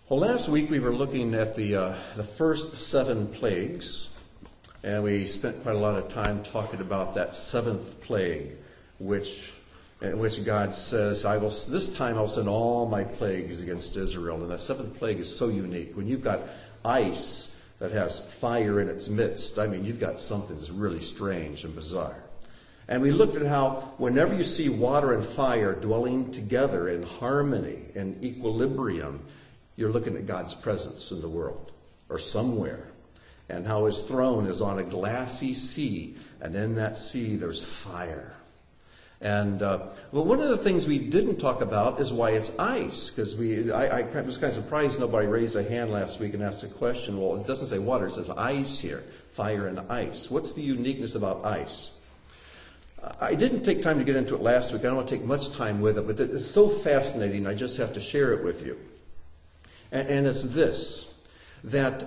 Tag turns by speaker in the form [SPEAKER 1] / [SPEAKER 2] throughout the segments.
[SPEAKER 1] Well, last week we were looking at the first 7 plagues, and we spent quite a lot of time talking about that 7th plague, in which God says, this time I'll send all my plagues against Israel. And that 7th plague is so unique. When you've got ice that has fire in its midst, I mean, you've got something that's really strange and bizarre. And we looked at how whenever you see water and fire dwelling together in harmony and equilibrium, you're looking at God's presence in the world, or somewhere. And how his throne is on a glassy sea, and in that sea there's fire. And well, one of the things we didn't talk about is why it's ice, because I was kind of surprised nobody raised a hand last week and asked a question. Well, it doesn't say water, it says ice here, fire and ice. What's the uniqueness about ice? I didn't take time to get into it last week. I don't want to take much time with it, but it's so fascinating, I just have to share it with you. And it's this, that,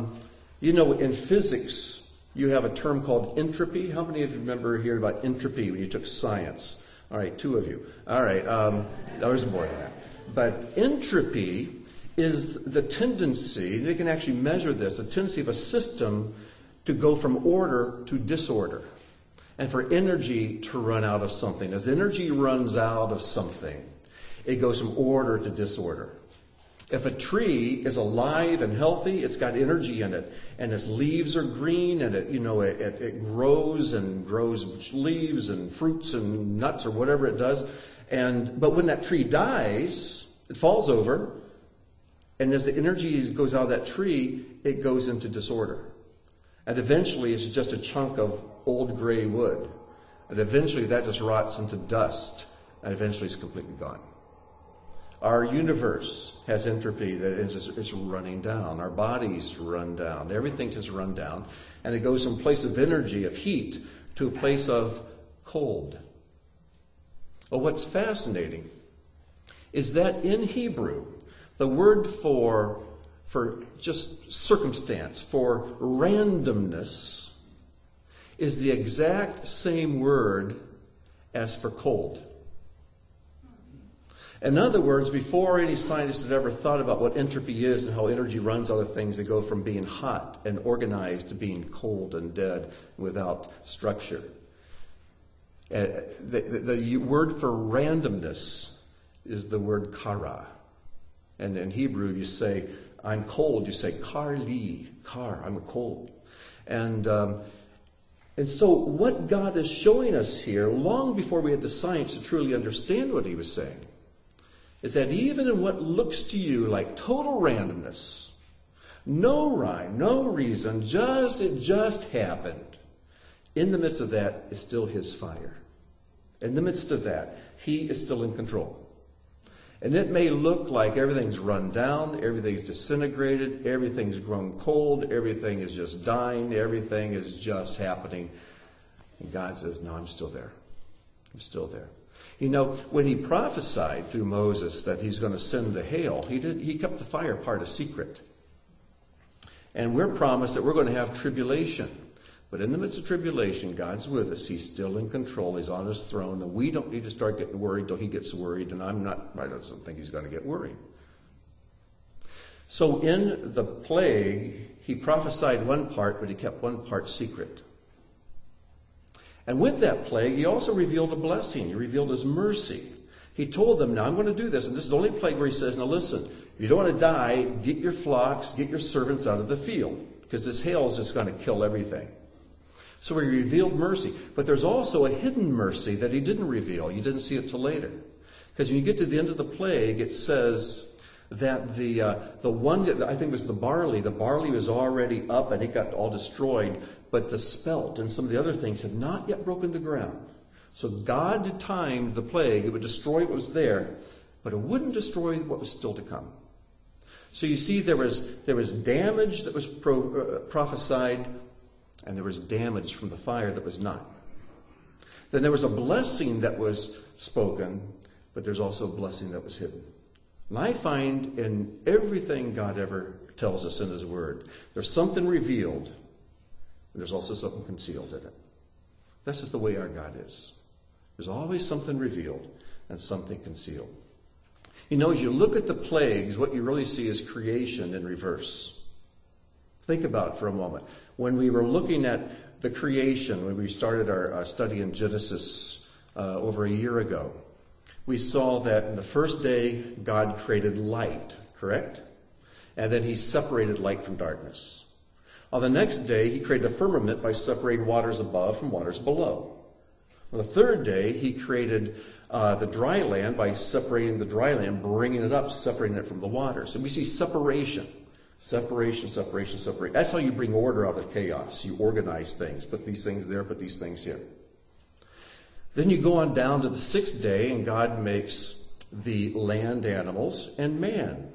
[SPEAKER 1] in physics, you have a term called entropy. How many of you remember hearing about entropy when you took science? All right, 2 of you. All right, there's more than that. But entropy is the tendency, they can actually measure this, the tendency of a system to go from order to disorder. And for energy to run out of something. As energy runs out of something, it goes from order to disorder. If a tree is alive and healthy, it's got energy in it, and its leaves are green, and it grows and grows leaves and fruits and nuts or whatever it does. But when that tree dies, it falls over, and as the energy goes out of that tree, it goes into disorder. And eventually it's just a chunk of old gray wood. And eventually that just rots into dust, and eventually it's completely gone. Our universe has entropy that is running down. Our bodies run down. Everything has run down. And it goes from a place of energy, of heat, to a place of cold. Well, what's fascinating is that in Hebrew, the word for just circumstance, for randomness, is the exact same word as for cold. In other words, before any scientist had ever thought about what entropy is and how energy runs other things, they go from being hot and organized to being cold and dead without structure. The word for randomness is the word kara. And in Hebrew, you say, I'm cold. You say, kar li, kar, I'm cold. And so what God is showing us here, long before we had the science to truly understand what he was saying, is that even in what looks to you like total randomness, no rhyme, no reason, it just happened, in the midst of that is still his fire. In the midst of that, he is still in control. And it may look like everything's run down, everything's disintegrated, everything's grown cold, everything is just dying, everything is just happening. And God says, no, I'm still there. I'm still there. When he prophesied through Moses that he's going to send the hail, he kept the fire part a secret. And we're promised that we're going to have tribulation. But in the midst of tribulation, God's with us. He's still in control. He's on his throne. And we don't need to start getting worried until he gets worried. And I don't think he's going to get worried. So in the plague, he prophesied one part, but he kept one part secret. And with that plague, he also revealed a blessing. He revealed his mercy. He told them, now I'm going to do this. And this is the only plague where he says, now listen, if you don't want to die, get your flocks, get your servants out of the field. Because this hail is just going to kill everything. So he revealed mercy. But there's also a hidden mercy that he didn't reveal. You didn't see it till later. Because when you get to the end of the plague, it says that the one that I think was the barley was already up and it got all destroyed. But the spelt and some of the other things had not yet broken the ground. So God timed the plague. It would destroy what was there, but it wouldn't destroy what was still to come. So you see there was damage that was prophesied, and there was damage from the fire that was not. Then there was a blessing that was spoken, but there's also a blessing that was hidden. And I find in everything God ever tells us in his word, there's something revealed, and there's also something concealed in it. That's just the way our God is. There's always something revealed and something concealed. You know, as you look at the plagues, what you really see is creation in reverse. Think about it for a moment. When we were looking at the creation, when we started our study in Genesis over a year ago, we saw that in the first day, God created light, correct? And then he separated light from darkness. On the next day, he created a firmament by separating waters above from waters below. On the third day, he created the dry land by separating the dry land, bringing it up, separating it from the waters. And we see separation. Separation, separation, separation. That's how you bring order out of chaos. You organize things. Put these things there, put these things here. Then you go on down to the sixth day, and God makes the land animals and man.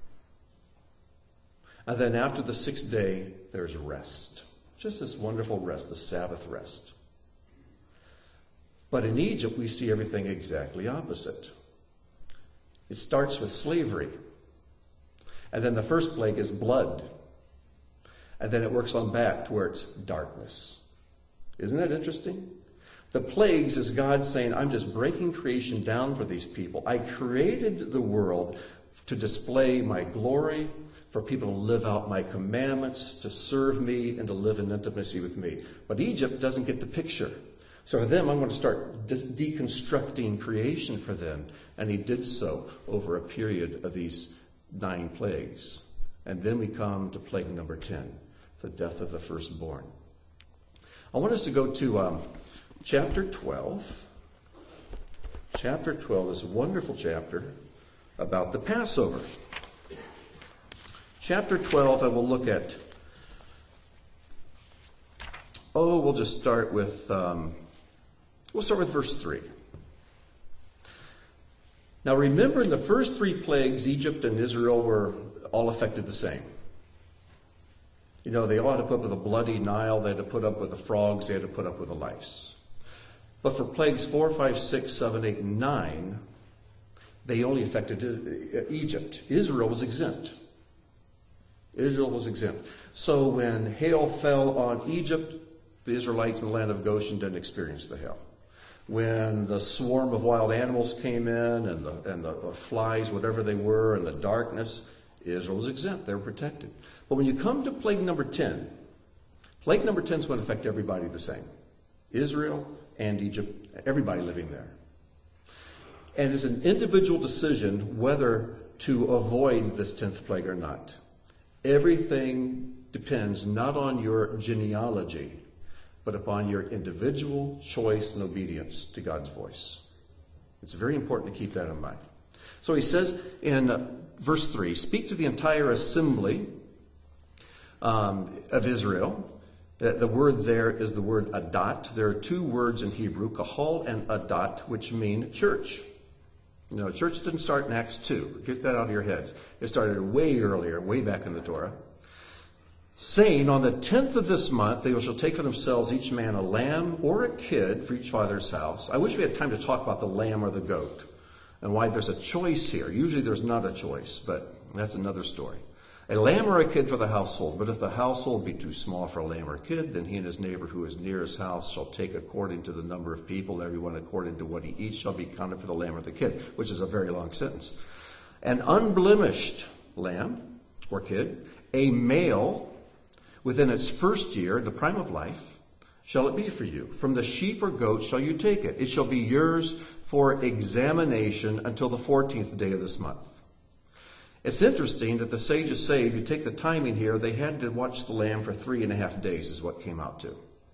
[SPEAKER 1] And then after the sixth day, there's rest. Just this wonderful rest, the Sabbath rest. But in Egypt, we see everything exactly opposite. It starts with slavery. And then the first plague is blood. And then it works on back to where it's darkness. Isn't that interesting? The plagues is God saying, I'm just breaking creation down for these people. I created the world to display my glory, for people to live out my commandments, to serve me, and to live in intimacy with me. But Egypt doesn't get the picture. So for them, I'm going to start deconstructing creation for them. And he did so over a period of these 9 plagues. And then we come to plague number 10, the death of the firstborn. I want us to go to chapter 12. Chapter 12 is a wonderful chapter about the Passover. Chapter 12, I will look at, we'll just start with, verse 3. Now remember, in the first 3 plagues, Egypt and Israel were all affected the same. You know, they all had to put up with a bloody Nile, they had to put up with the frogs, they had to put up with the lice. But for plagues 4, 5, 6, 7, 8, and 9, they only affected Egypt. Israel was exempt. Israel was exempt. So when hail fell on Egypt, the Israelites in the land of Goshen didn't experience the hail. When the swarm of wild animals came in and the flies, whatever they were, and the darkness, Israel was exempt. They were protected. But when you come to plague number 10 is going to affect everybody the same. Israel and Egypt, everybody living there. And it's an individual decision whether to avoid this 10th plague or not. Everything depends not on your genealogy, but upon your individual choice and obedience to God's voice. It's very important to keep that in mind. So he says in verse 3, speak to the entire assembly of Israel. The word there is the word adat. There are 2 words in Hebrew, kahal and adat, which mean church. You know, church didn't start in Acts 2. Get that out of your heads. It started way earlier, way back in the Torah. Saying, on the 10th of this month, they shall take for themselves each man a lamb or a kid for each father's house. I wish we had time to talk about the lamb or the goat and why there's a choice here. Usually there's not a choice, but that's another story. A lamb or a kid for the household. But if the household be too small for a lamb or a kid, then he and his neighbor who is near his house shall take according to the number of people, everyone according to what he eats shall be counted for the lamb or the kid, which is a very long sentence. An unblemished lamb or kid, a male within its first year, the prime of life, shall it be for you. From the sheep or goat shall you take it. It shall be yours for examination until the 14th day of this month. It's interesting that the sages say, if you take the timing here, they had to watch the lamb for 3.5 days is what came out to.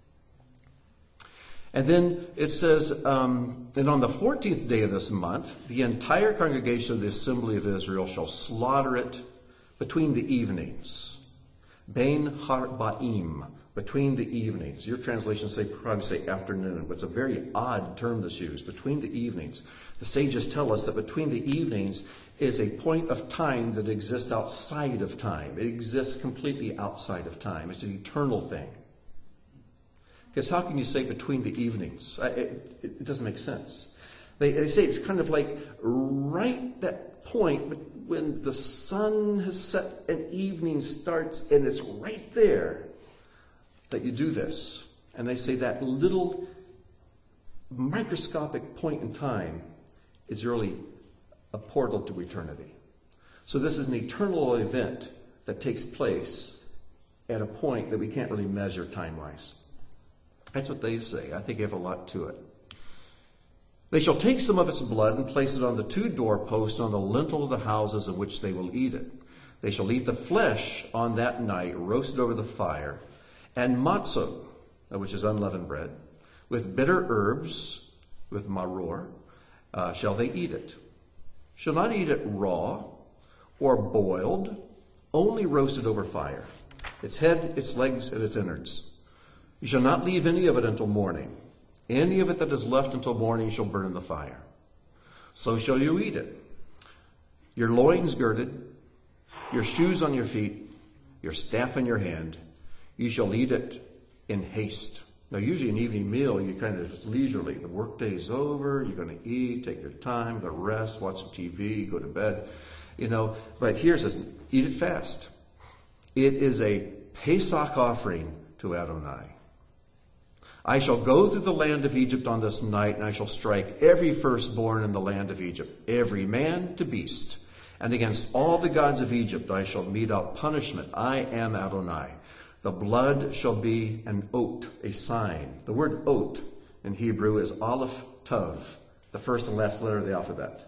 [SPEAKER 1] And then it says, and on the 14th day of this month, the entire congregation of the assembly of Israel shall slaughter it between the evenings. Bein harba'im, between the evenings. Your translations probably say afternoon, but it's a very odd term that's used, between the evenings. The sages tell us that between the evenings is a point of time that exists outside of time. It exists completely outside of time. It's an eternal thing. Because how can you say between the evenings? It doesn't make sense. They say it's kind of like right that point when the sun has set and evening starts, and it's right there that you do this. And they say that little microscopic point in time is really a portal to eternity. So this is an eternal event that takes place at a point that we can't really measure time-wise. That's what they say. I think they have a lot to it. They shall take some of its blood and place it on the 2 doorposts on the lintel of the houses of which they will eat it. They shall eat the flesh on that night, roasted over the fire, and matzah, which is unleavened bread, with bitter herbs, with maror, shall they eat it. Shall not eat it raw or boiled, only roasted over fire. Its head, its legs, and its innards. You shall not leave any of it until morning. Any of it that is left until morning shall burn in the fire. So shall you eat it. Your loins girded, your shoes on your feet, your staff in your hand. You shall eat it in haste. Now, usually an evening meal, you kind of just leisurely. The workday is over. You're going to eat, take your time, go rest, watch some TV, go to bed. But here's this: eat it fast. It is a Pesach offering to Adonai. I shall go through the land of Egypt on this night, and I shall strike every firstborn in the land of Egypt, every man to beast. And against all the gods of Egypt I shall mete out punishment. I am Adonai. The blood shall be an oat, a sign. The word oat in Hebrew is aleph tav, the first and last letter of the alphabet.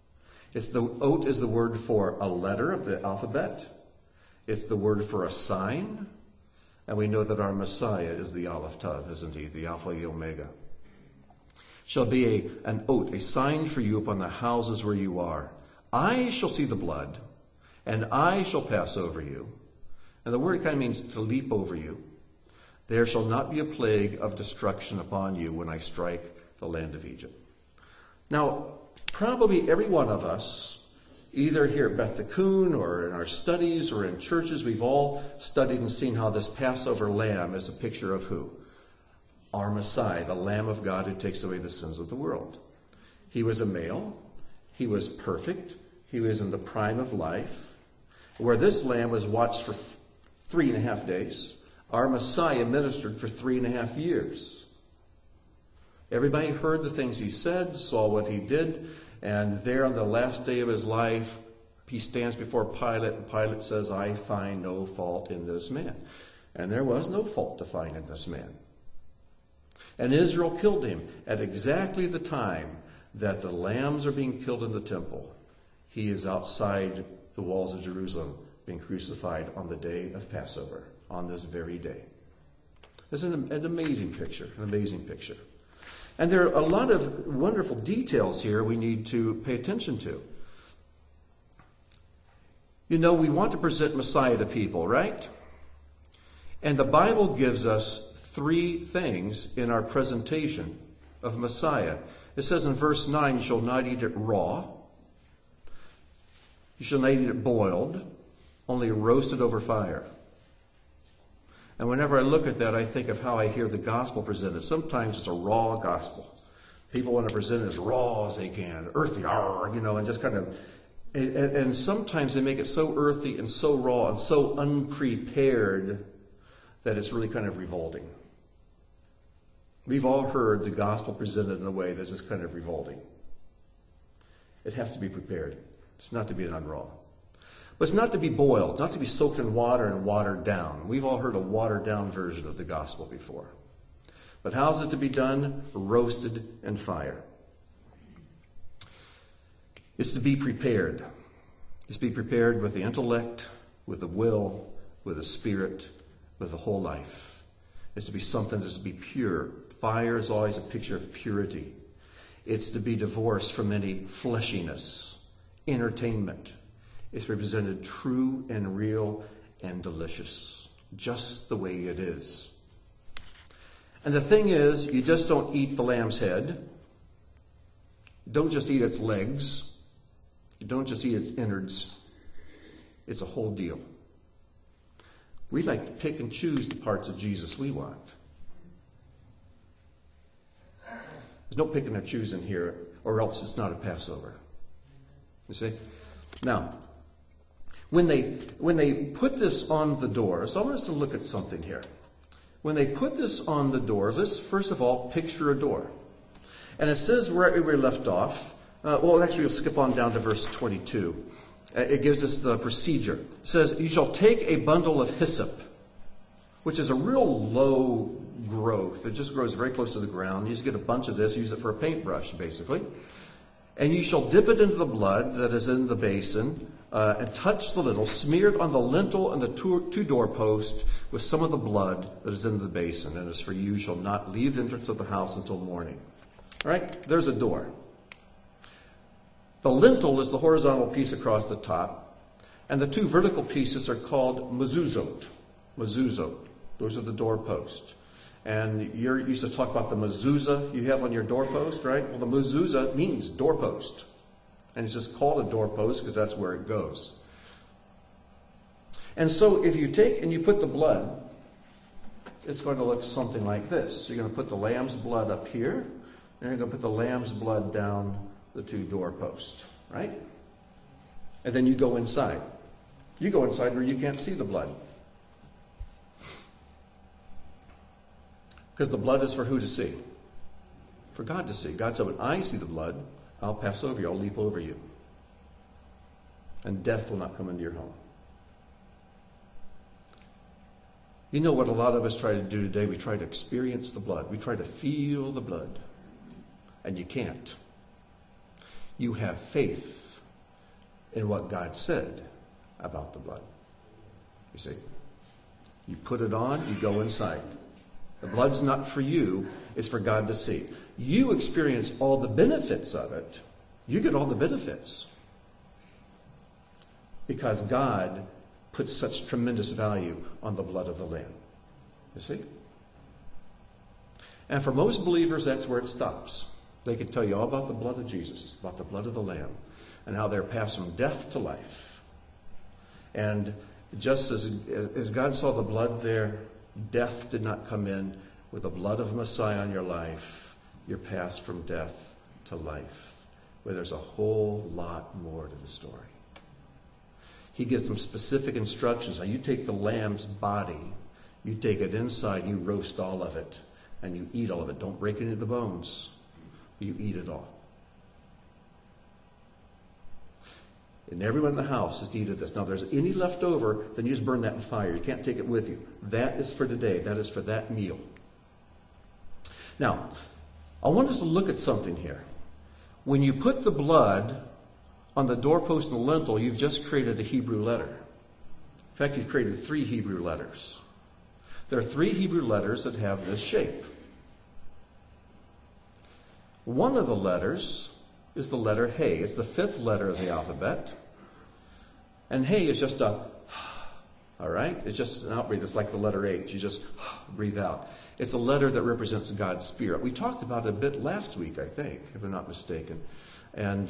[SPEAKER 1] Oat is the word for a letter of the alphabet. It's the word for a sign. And we know that our Messiah is the aleph tav, isn't he? The Alpha, the Omega. Shall be an oat, a sign for you upon the houses where you are. I shall see the blood, and I shall pass over you. And the word kind of means to leap over you. There shall not be a plague of destruction upon you when I strike the land of Egypt. Now, probably every one of us, either here at Beth Tikkun or in our studies or in churches, we've all studied and seen how this Passover lamb is a picture of who? Our Messiah, the Lamb of God who takes away the sins of the world. He was a male. He was perfect. He was in the prime of life. Where this lamb was watched for 3.5 days, our Messiah ministered for 3.5 years. Everybody heard the things he said, saw what he did, and there on the last day of his life, he stands before Pilate, and Pilate says, I find no fault in this man. And there was no fault to find in this man. And Israel killed him at exactly the time that the lambs are being killed in the temple. He is outside the walls of Jerusalem being crucified on the day of Passover, on this very day. It's an amazing picture, an amazing picture. And there are a lot of wonderful details here we need to pay attention to. We want to present Messiah to people, right? And the Bible gives us 3 things in our presentation of Messiah. It says in verse 9, you shall not eat it raw. You shall not eat it boiled, only roasted over fire. And whenever I look at that, I think of how I hear the gospel presented. Sometimes it's a raw gospel. People want to present it as raw as they can, earthy, and just kind of... And sometimes they make it so earthy and so raw and so unprepared that it's really kind of revolting. We've all heard the gospel presented in a way that's just kind of revolting. It has to be prepared. It's not to be done raw. But it's not to be boiled. It's not to be soaked in water and watered down. We've all heard a watered down version of the gospel before. But how's it to be done? Roasted in fire. It's to be prepared. It's to be prepared with the intellect, with the will, with the spirit, with the whole life. It's to be something that's to be pure. Fire is always a picture of purity. It's to be divorced from any fleshiness, entertainment. It's represented true and real and delicious, just the way it is. And the thing is, you just don't eat the lamb's head. Don't just eat its legs. You don't just eat its innards. It's a whole deal. We like to pick and choose the parts of Jesus we want. There's no picking or choosing here, or else it's not a Passover. You see? Now, when they put this on the doors, I want us to look at something here. When they put this on the doors, let's first of all picture a door. And it says right where we left off, Well, actually, we'll skip on down to verse 22. It gives us the procedure. It says, you shall take a bundle of hyssop, which is a real low growth. It just grows very close to the ground. You just get a bunch of this, use it for a paintbrush, basically. And you shall dip it into the blood that is in the basin, and touch the lintel, smeared on the lintel and the two doorposts with some of the blood that is in the basin. And as for you, shall not leave the entrance of the house until morning. All right? There's a door. The lintel is the horizontal piece across the top, and the two vertical pieces are called mezuzot. Mezuzot. Those are the doorposts. And you're used to talk about the mezuzah you have on your doorpost, right? Well, the mezuzah means doorpost. And it's just called a doorpost because that's where it goes. And so if you take and you put the blood, it's going to look something like this. You're going to put the lamb's blood up here, and you're going to put the lamb's blood down the two doorposts, right? And then you go inside. You go inside where you can't see the blood. Because the blood is for who to see? For God to see. God said, when I see the blood, I'll pass over you. I'll leap over you. And death will not come into your home. You know what a lot of us try to do today? We try to experience the blood. We try to feel the blood. And you can't. You have faith in what God said about the blood. You see? You put it on, you go inside. The blood's not for you, it's for God to see. You experience all the benefits of it. You get all the benefits. Because God puts such tremendous value on the blood of the Lamb. You see? And for most believers, that's where it stops. They can tell you all about the blood of Jesus, about the blood of the Lamb, and how they're passed from death to life. And just as God saw the blood there, death did not come in. With the blood of Messiah on your life, you're passed from death to life, where there's a whole lot more to the story. He gives them specific instructions. Now you take the lamb's body, you take it inside, you roast all of it, and you eat all of it. Don't break any of the bones. You eat it all. And everyone in the house is to eat of this. Now, if there's any left over, then you just burn that in fire. You can't take it with you. That is for today. That is for that meal. Now, I want us to look at something here. When you put the blood on the doorpost and the lintel, you've just created a Hebrew letter. In fact, you've created 3 Hebrew letters. There are 3 Hebrew letters that have this shape. One of the letters is the letter Hey. It's the 5th letter of the alphabet. And Hey is just a, all right? It's just an outbreath. It's like the letter H. You just breathe out. It's a letter that represents God's Spirit. We talked about it a bit last week, I think, if I'm not mistaken. And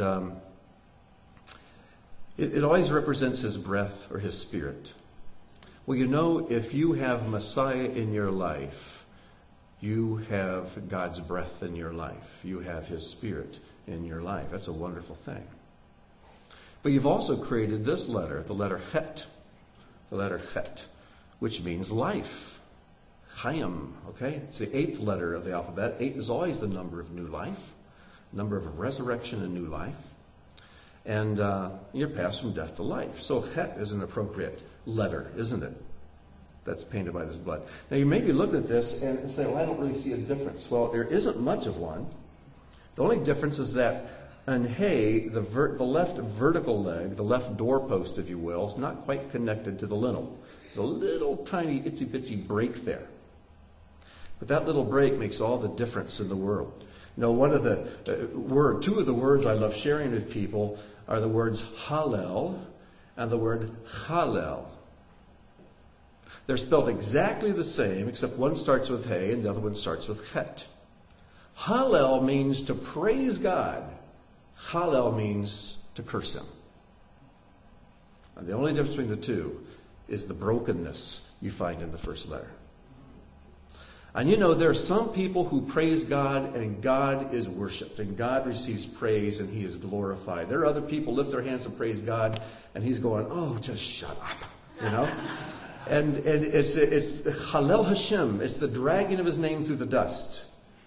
[SPEAKER 1] it always represents His breath or His Spirit. Well, you know, if you have Messiah in your life, you have God's breath in your life. You have His Spirit in your life. That's a wonderful thing. But you've also created this letter, the letter Het. The letter Het, which means life. Chaim, okay? It's the 8th letter of the alphabet. 8 is always the number of new life, number of resurrection and new life. And you're passed from death to life. So Het is an appropriate letter, isn't it? That's painted by this blood. Now you may be looking at this and say, well, I don't really see a difference. Well, there isn't much of one. The only difference is that in Hey, the left vertical leg, the left doorpost, if you will, is not quite connected to the lintel. There's a little tiny itsy-bitsy break there. But that little break makes all the difference in the world. You know, one of the two of the words I love sharing with people are the words Hallel and the word Hallel. They're spelled exactly the same, except one starts with Hey and the other one starts with Het. Hallel means to praise God. Hallel means to curse Him. And the only difference between the two is the brokenness you find in the first letter. And you know, there are some people who praise God and God is worshipped and God receives praise and He is glorified. There are other people lift their hands and praise God and He's going, oh, just shut up, you know. And it's Hallel Hashem. It's the dragging of His name through the dust.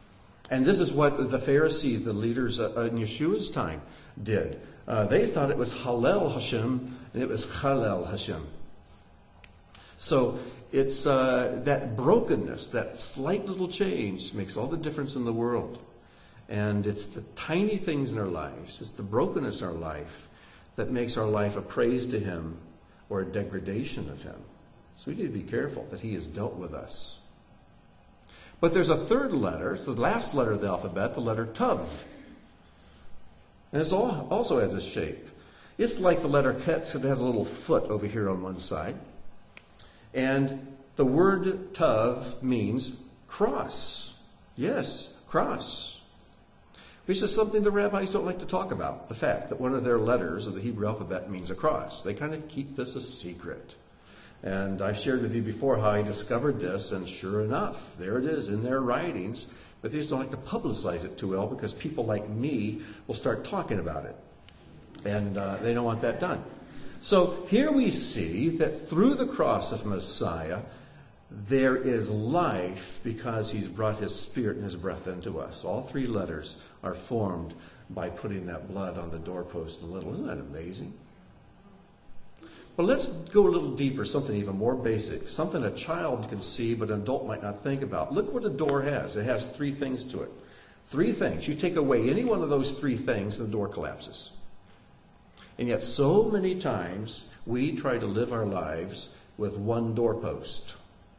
[SPEAKER 1] And this is what the Pharisees, the leaders in Yeshua's time, did. They thought it was Hallel Hashem, and it was Chalel Hashem. So it's that brokenness, that slight little change makes all the difference in the world. And it's the tiny things in our lives, it's the brokenness in our life that makes our life a praise to Him or a degradation of Him. So we need to be careful that He has dealt with us. But there's a third letter, it's the last letter of the alphabet, the letter Tav. And it also has a shape. It's like the letter Ket, except it has a little foot over here on one side. And the word Tav means cross. Yes, cross. Which is something the rabbis don't like to talk about. The fact that one of their letters of the Hebrew alphabet means a cross. They kind of keep this a secret. And I shared with you before how I discovered this, and sure enough, there it is in their writings. But they just don't like to publicize it too well because people like me will start talking about it. And they don't want that done. So here we see that through the cross of Messiah, there is life because He's brought His Spirit and His breath into us. All three letters are formed by putting that blood on the doorpost and lintel. Isn't that amazing? But let's go a little deeper, something even more basic, something a child can see but an adult might not think about. Look what a door has. It has three things to it. Three things. You take away any one of those three things, the door collapses. And yet so many times we try to live our lives with one doorpost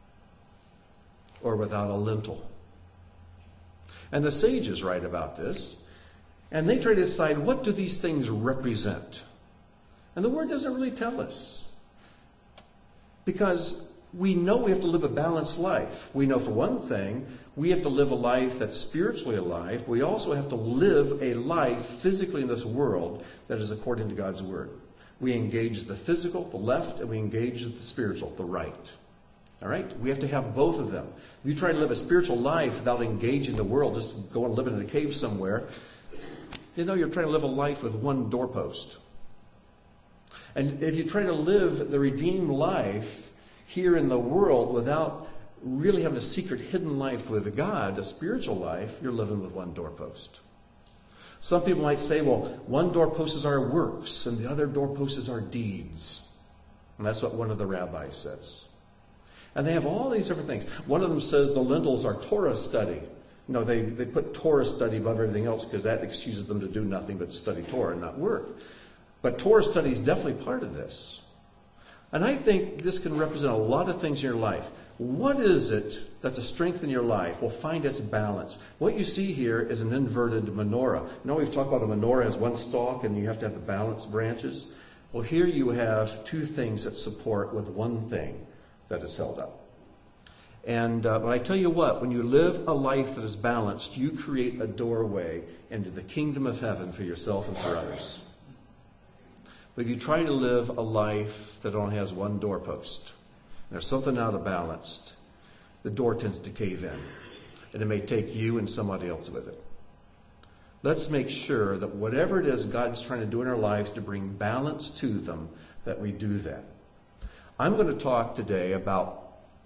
[SPEAKER 1] or without a lintel. And the sages write about this, and they try to decide, what do these things represent? And the Word doesn't really tell us. Because we know we have to live a balanced life. We know, for one thing, we have to live a life that's spiritually alive. We also have to live a life physically in this world that is according to God's Word. We engage the physical, the left, and we engage the spiritual, the right. All right? We have to have both of them. If you try to live a spiritual life without engaging the world, just go and live in a cave somewhere, you're trying to live a life with one doorpost. And if you try to live the redeemed life here in the world without really having a secret hidden life with God, a spiritual life, you're living with one doorpost. Some people might say, well, one doorpost is our works and the other doorpost is our deeds. And that's what one of the rabbis says. And they have all these different things. One of them says the lintels are Torah study. They put Torah study above everything else because that excuses them to do nothing but study Torah and not work. But Torah study is definitely part of this. And I think this can represent a lot of things in your life. What is it that's a strength in your life? Well, find its balance. What you see here is an inverted menorah. We've talked about a menorah as one stalk and you have to have the balanced branches. Well, here you have two things that support with one thing that is held up. And but I tell you what, when you live a life that is balanced, you create a doorway into the kingdom of heaven for yourself and for others. But if you try to live a life that only has one doorpost, and there's something out of balance, the door tends to cave in. And it may take you and somebody else with it. Let's make sure that whatever it is God's trying to do in our lives to bring balance to them, that we do that. I'm going to talk today about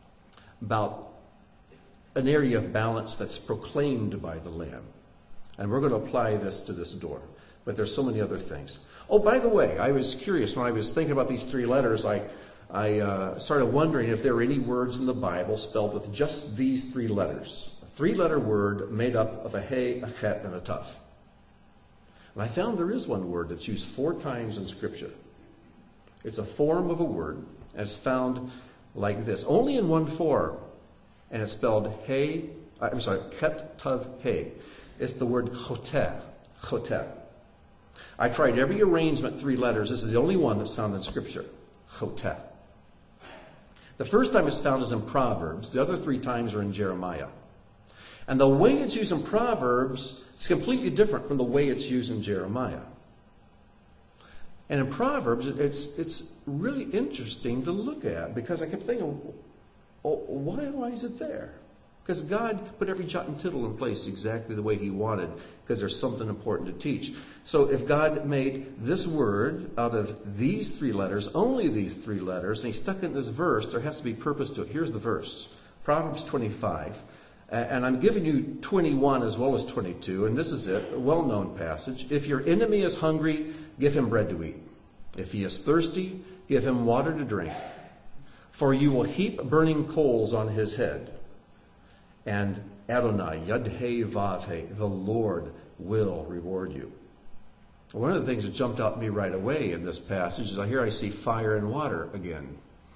[SPEAKER 1] an area of balance that's proclaimed by the Lamb. And we're going to apply this to this door. But there's so many other things. Oh, by the way, I was curious when I was thinking about these three letters. I started wondering if there were any words in the Bible spelled with just these three letters. A three-letter word made up of a hey, a chet, and a tav. And I found there is one word that's used 4 times in Scripture. It's a form of a word, and it's found like this, only in one form. And it's spelled ket, tav, hey. It's the word choteh, choteh. I tried every arrangement, 3 letters. This is the only one that's found in Scripture. Choteh. The first time it's found is in Proverbs. The other 3 times are in Jeremiah. And the way it's used in Proverbs is completely different from the way it's used in Jeremiah. And in Proverbs, it's really interesting to look at because I kept thinking, why is it there? Because God put every jot and tittle in place exactly the way He wanted, because there's something important to teach. So if God made this word out of these 3 letters, only these 3 letters, and He stuck it in this verse, there has to be purpose to it. Here's the verse. Proverbs 25. And I'm giving you 21 as well as 22, and this is it, a well-known passage. If your enemy is hungry, give him bread to eat. If he is thirsty, give him water to drink. For you will heap burning coals on his head. And Adonai, Yud-Heh Vav-Heh, the Lord will reward you. One of the things that jumped out at me right away in this passage is here I see fire and water again.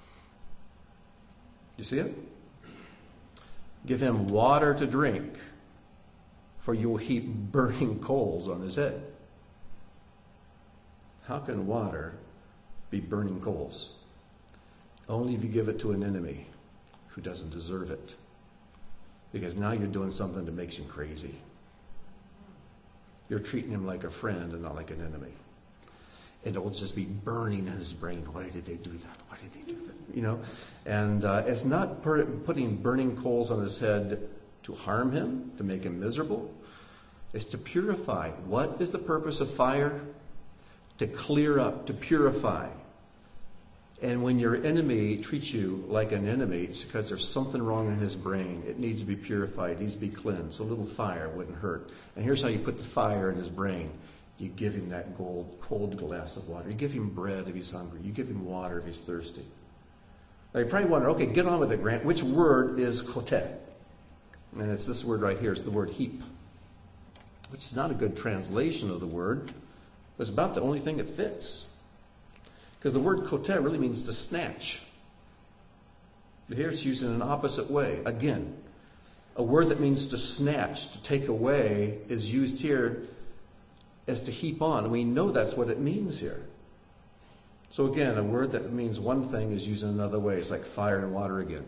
[SPEAKER 1] You see it? Give him water to drink, for you will heap burning coals on his head. How can water be burning coals? Only if you give it to an enemy who doesn't deserve it. Because now you're doing something that makes him crazy. You're treating him like a friend and not like an enemy. And it will just be burning in his brain. Why did they do that? Why did they do that? You know? And it's not putting burning coals on his head to harm him, to make him miserable. It's to purify. What is the purpose of fire? To clear up, to purify. And when your enemy treats you like an enemy, it's because there's something wrong in his brain. It needs to be purified. It needs to be cleansed. A little fire wouldn't hurt. And here's how you put the fire in his brain. You give him that cold glass of water. You give him bread if he's hungry. You give him water if he's thirsty. Now you probably wonder, okay, get on with it, Grant. Which word is koteh? And it's this word right here. It's the word heap. Which is not a good translation of the word. But it's about the only thing that fits. Because the word koteh really means to snatch. But here it's used in an opposite way. Again, a word that means to snatch, to take away, is used here as to heap on. And we know that's what it means here. So again, a word that means one thing is used in another way. It's like fire and water again.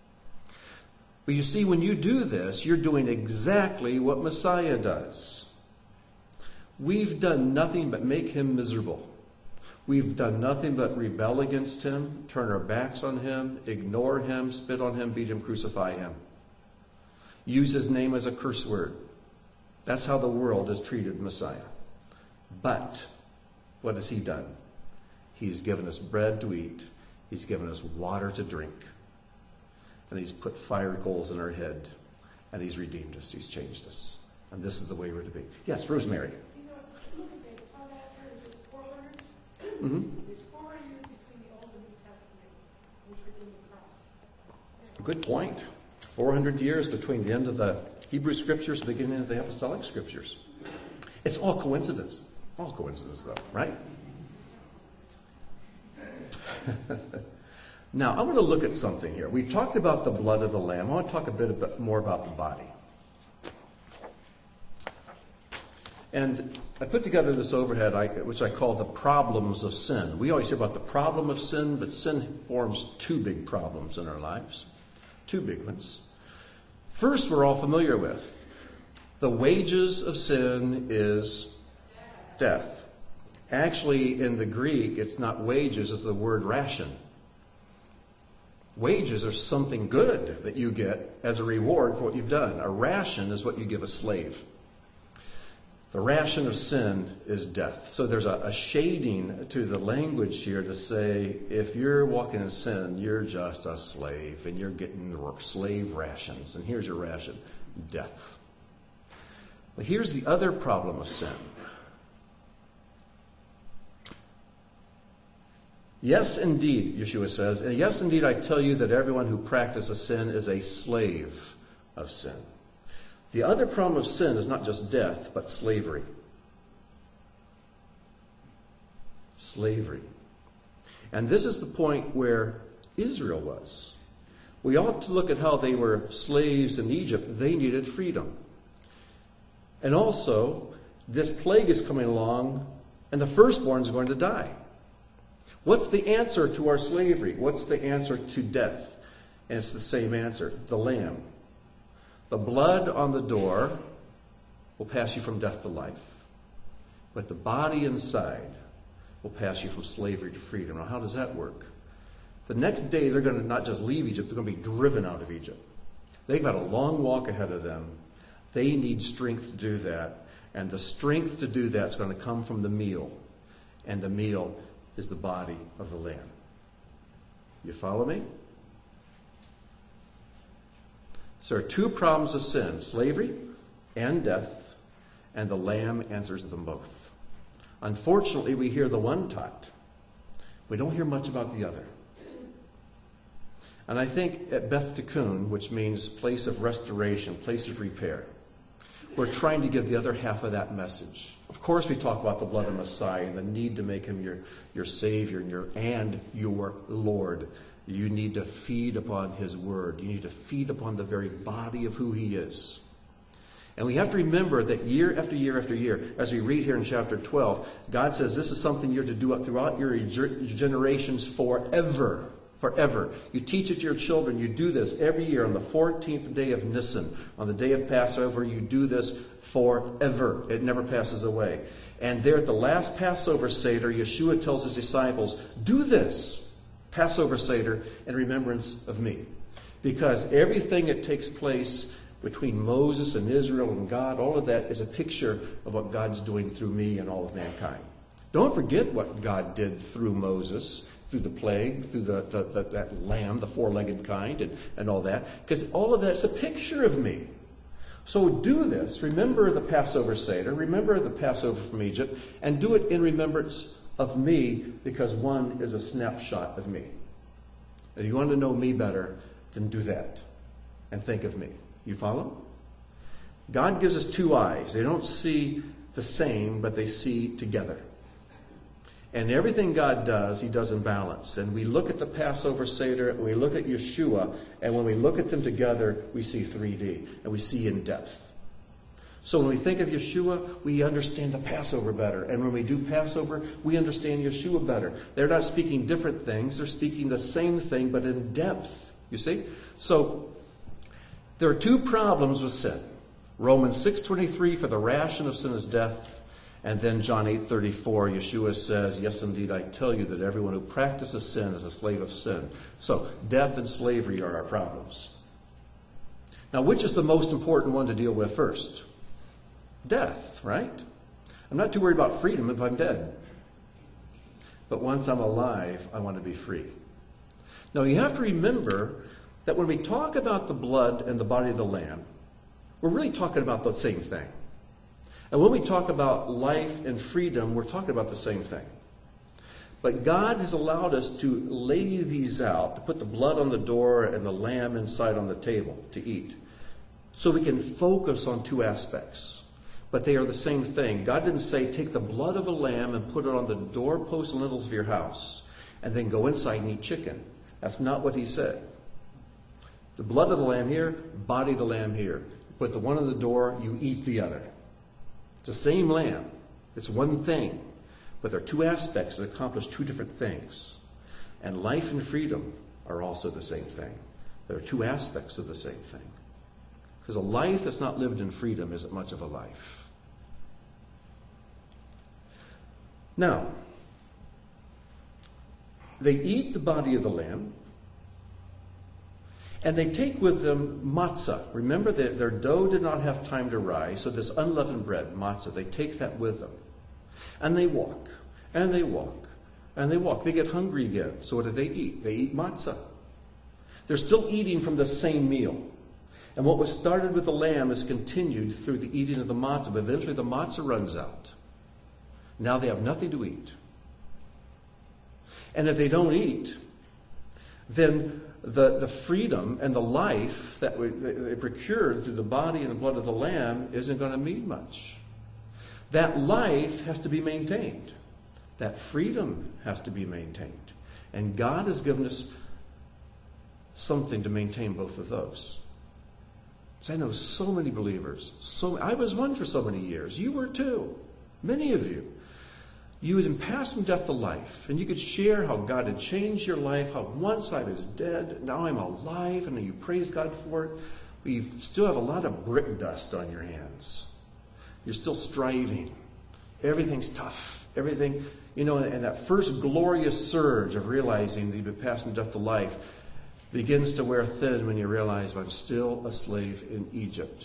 [SPEAKER 1] But you see, when you do this, you're doing exactly what Messiah does. We've done nothing but make him miserable. We've done nothing but rebel against him, turn our backs on him, ignore him, spit on him, beat him, crucify him. Use his name as a curse word. That's how the world has treated Messiah. But what has he done? He's given us bread to eat. He's given us water to drink. And he's put fire coals in our head. And he's redeemed us. He's changed us. And this is the way we're to be. Yes, Rosemary.
[SPEAKER 2] Look at this, how that turns is 400.
[SPEAKER 1] Mm-hmm.
[SPEAKER 2] It's 400 years between the Old and New Testament, which were in the cross.
[SPEAKER 1] Good point. 400 years between the end of the Hebrew Scriptures and the beginning of the Apostolic Scriptures. It's all coincidence. All coincidence, though, right? Now, I want to look at something here. We've talked about the blood of the Lamb. I want to talk a bit more about the body. And I put together this overhead, which I call the problems of sin. We always hear about the problem of sin, but sin forms two big problems in our lives. Two big ones. First, we're all familiar with. The wages of sin is death. Actually, in the Greek, it's not wages, it's the word ration. Wages are something good that you get as a reward for what you've done. A ration is what you give a slave. The ration of sin is death. So there's a shading to the language here to say, if you're walking in sin, you're just a slave, and you're getting slave rations. And here's your ration, death. But here's the other problem of sin. Yes, indeed, Yeshua says, and yes, indeed, I tell you that everyone who practices sin is a slave of sin. The other problem of sin is not just death, but slavery. Slavery. And this is the point where Israel was. We ought to look at how they were slaves in Egypt. They needed freedom. And also, this plague is coming along, and the firstborn is going to die. What's the answer to our slavery? What's the answer to death? And it's the same answer, the Lamb. The blood on the door will pass you from death to life. But the body inside will pass you from slavery to freedom. Now, how does that work? The next day, they're going to not just leave Egypt, they're going to be driven out of Egypt. They've got a long walk ahead of them. They need strength to do that. And the strength to do that is going to come from the meal. And the meal is the body of the Lamb. You follow me? So there are two problems of sin, slavery and death, and the Lamb answers them both. Unfortunately, we hear the one taught. We don't hear much about the other. And I think at Beth Tikkun, which means place of restoration, place of repair, we're trying to give the other half of that message. Of course, we talk about the blood of Messiah and the need to make him your Savior and your Lord. You need to feed upon his word. You need to feed upon the very body of who he is. And we have to remember that year after year after year, as we read here in chapter 12, God says this is something you're to do throughout your generations forever. Forever. You teach it to your children. You do this every year on the 14th day of Nisan. On the day of Passover, you do this forever. It never passes away. And there at the last Passover Seder, Yeshua tells his disciples, do this Passover Seder in remembrance of me. Because everything that takes place between Moses and Israel and God, all of that is a picture of what God's doing through me and all of mankind. Don't forget what God did through Moses, through the plague, through that lamb, the four-legged kind, and all that. Because all of that's a picture of me. So do this. Remember the Passover Seder. Remember the Passover from Egypt. And do it in remembrance of me, because one is a snapshot of me. If you want to know me better, then do that. And think of me. You follow? God gives us two eyes. They don't see the same, but they see together. And everything God does, he does in balance. And we look at the Passover Seder, and we look at Yeshua, and when we look at them together, we see 3D, and we see in depth. So when we think of Yeshua, we understand the Passover better. And when we do Passover, we understand Yeshua better. They're not speaking different things. They're speaking the same thing, but in depth. You see? So there are two problems with sin. Romans 6:23, for the ration of sin is death. And then John 8:34, Yeshua says, yes, indeed, I tell you that everyone who practices sin is a slave of sin. So death and slavery are our problems. Now, which is the most important one to deal with first? Death, right? I'm not too worried about freedom if I'm dead. But once I'm alive, I want to be free. Now, you have to remember that when we talk about the blood and the body of the Lamb, we're really talking about the same thing. And when we talk about life and freedom, we're talking about the same thing. But God has allowed us to lay these out, to put the blood on the door and the lamb inside on the table to eat, so we can focus on two aspects. But they are the same thing. God didn't say, take the blood of a lamb and put it on the doorposts and lintels of your house, and then go inside and eat chicken. That's not what he said. The blood of the lamb here, body of the lamb here. You put the one on the door, you eat the other. It's the same lamb. It's one thing. But there are two aspects that accomplish two different things. And life and freedom are also the same thing. There are two aspects of the same thing. Because a life that's not lived in freedom isn't much of a life. Now, they eat the body of the lamb, and they take with them matzah. Remember that their dough did not have time to rise, so this unleavened bread, matzah, they take that with them. And they walk, and they walk, and they walk. They get hungry again. So what do they eat? They eat matzah. They're still eating from the same meal. And what was started with the lamb is continued through the eating of the matzah. But eventually the matzah runs out. Now they have nothing to eat. And if they don't eat, then the freedom and the life that they procured through the body and the blood of the lamb isn't going to mean much. That life has to be maintained. That freedom has to be maintained. And God has given us something to maintain both of those. So I know so many believers. I was one for so many years. You were too. Many of you. You would pass from death to life, and you could share how God had changed your life, how once I was dead, now I'm alive, and you praise God for it. But you still have a lot of brick dust on your hands. You're still striving. Everything's tough. Everything, and that first glorious surge of realizing that you've been passed from death to life begins to wear thin when you realize I'm still a slave in Egypt.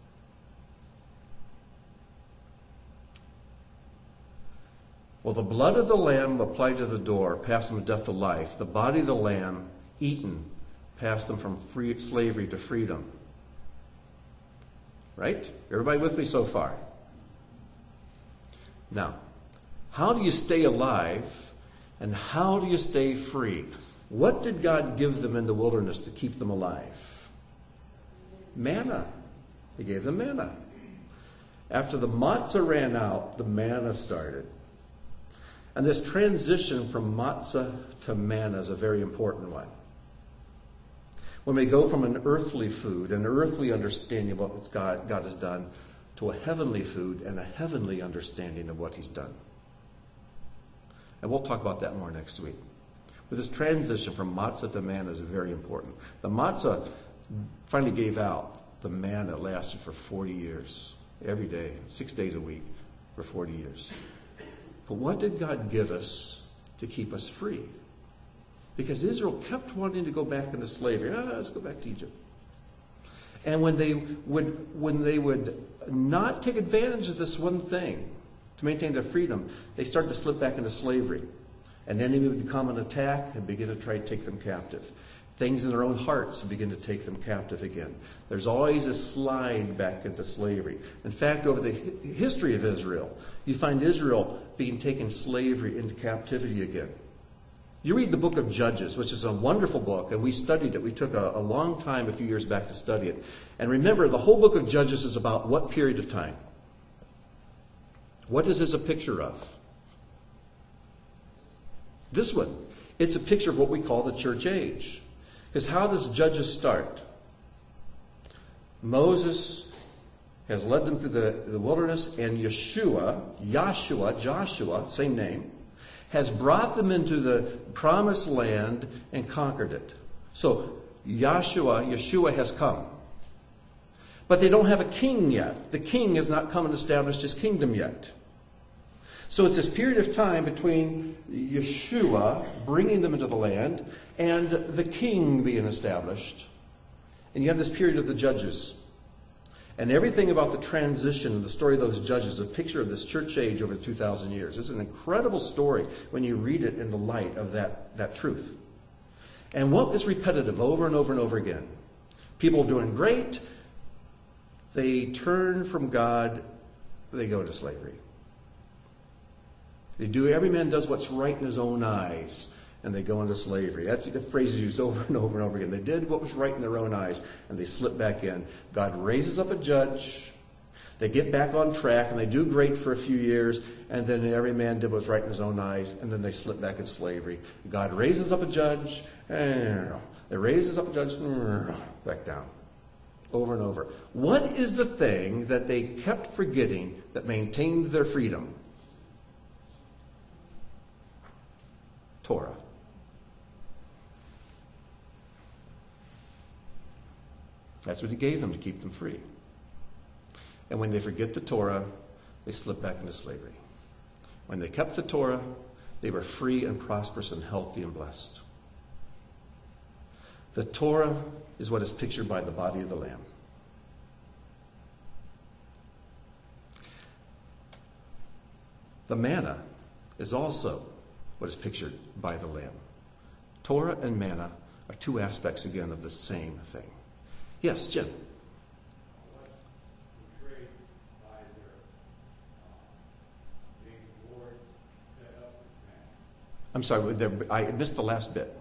[SPEAKER 1] Well, the blood of the lamb applied to the door passed them from death to life. The body of the lamb eaten passed them from slavery to freedom. Right? Everybody with me so far? Now, how do you stay alive and how do you stay free? What did God give them in the wilderness to keep them alive? Manna. He gave them manna. After the matzah ran out, the manna started. And this transition from matzah to manna is a very important one. When we go from an earthly food, an earthly understanding of what God has done, to a heavenly food and a heavenly understanding of what he's done. And we'll talk about that more next week. But this transition from matzah to manna is very important. The matzah finally gave out. The manna lasted for 40 years. Every day, 6 days a week, for 40 years. But what did God give us to keep us free? Because Israel kept wanting to go back into slavery. Let's go back to Egypt. And when they would not take advantage of this one thing to maintain their freedom, they started to slip back into slavery. And the enemy would come and attack and begin to try to take them captive. Things in their own hearts begin to take them captive again. There's always a slide back into slavery. In fact, over the history of Israel, you find Israel being taken slavery into captivity again. You read the book of Judges, which is a wonderful book, and we studied it. We took a long time, a few years back, to study it. And remember, the whole book of Judges is about what period of time? What is this a picture of? This one. It's a picture of what we call the church age. Because how does Judges start? Moses has led them through the wilderness, and Joshua, same name, has brought them into the promised land and conquered it. So Yeshua has come. But they don't have a king yet. The king has not come and established his kingdom yet. So it's this period of time between Yeshua bringing them into the land and the king being established. And you have this period of the judges. And everything about the transition, the story of those judges, a picture of this church age over 2,000 years. It's an incredible story when you read it in the light of that truth. And what is repetitive over and over and over again? People doing great, they turn from God, they go into slavery. Every man does what's right in his own eyes, and they go into slavery. That's the phrase is used over and over and over again. They did what was right in their own eyes, and they slip back in. God raises up a judge. They get back on track, and they do great for a few years, and then every man did what's right in his own eyes, and then they slip back in slavery. God raises up a judge, and they raises up a judge, back down. Over and over. What is the thing that they kept forgetting that maintained their freedom? Torah. That's what he gave them to keep them free. And when they forget the Torah, they slip back into slavery. When they kept the Torah, they were free and prosperous and healthy and blessed. The Torah is what is pictured by the body of the Lamb. The manna is also what is pictured by the Lamb. Torah and manna are two aspects, again, of the same thing. Yes, Jim. I'm sorry, I missed the last bit.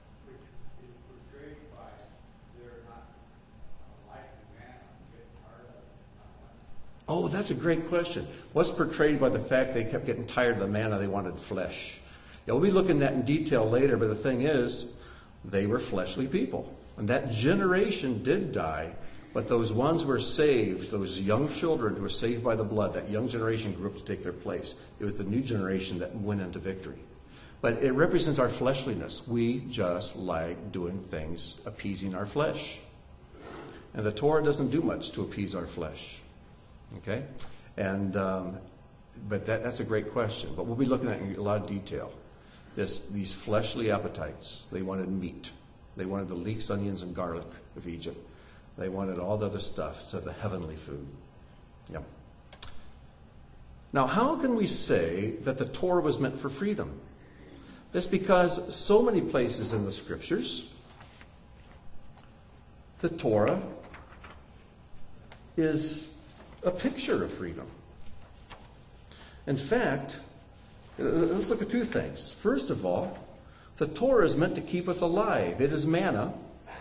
[SPEAKER 1] Oh, that's a great question. What's portrayed by the fact they kept getting tired of the manna, they wanted flesh? Yeah, we'll be looking at that in detail later, but the thing is, they were fleshly people. And that generation did die, but those ones were saved, those young children who were saved by the blood, that young generation grew up to take their place. It was the new generation that went into victory. But it represents our fleshliness. We just like doing things, appeasing our flesh. And the Torah doesn't do much to appease our flesh. Okay? And but that's a great question. But we'll be looking at it in a lot of detail. These fleshly appetites, they wanted meat. They wanted the leeks, onions, and garlic of Egypt. They wanted all the other stuff, instead of the heavenly food. Yep. Now, how can we say that the Torah was meant for freedom? It's because so many places in the Scriptures, the Torah is a picture of freedom. In fact, let's look at two things. First of all, the Torah is meant to keep us alive. It is manna.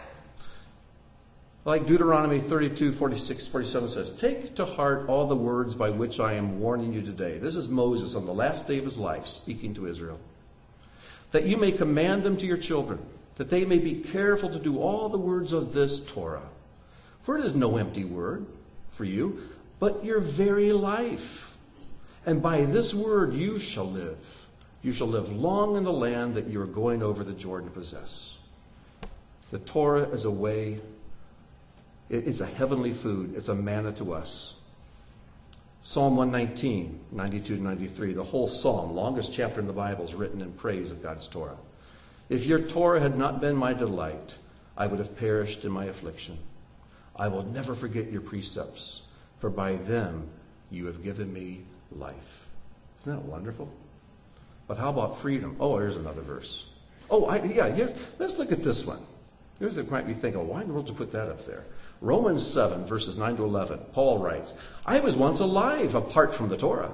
[SPEAKER 1] Like Deuteronomy 32, 46, 47 says, "Take to heart all the words by which I am warning you today." This is Moses on the last day of his life speaking to Israel. "That you may command them to your children, that they may be careful to do all the words of this Torah. For it is no empty word for you, but your very life. And by this word you shall live. You shall live long in the land that you are going over the Jordan to possess." The Torah is a way, it's a heavenly food. It's a manna to us. Psalm 119, 92 to 93, the whole psalm, longest chapter in the Bible, is written in praise of God's Torah. "If your Torah had not been my delight, I would have perished in my affliction. I will never forget your precepts, for by them you have given me life." Isn't that wonderful? But how about freedom? Oh, here's another verse. Let's look at this one. Here's what might be thinking, why in the world did you put that up there? Romans 7, verses 9 to 11. Paul writes, "I was once alive apart from the Torah."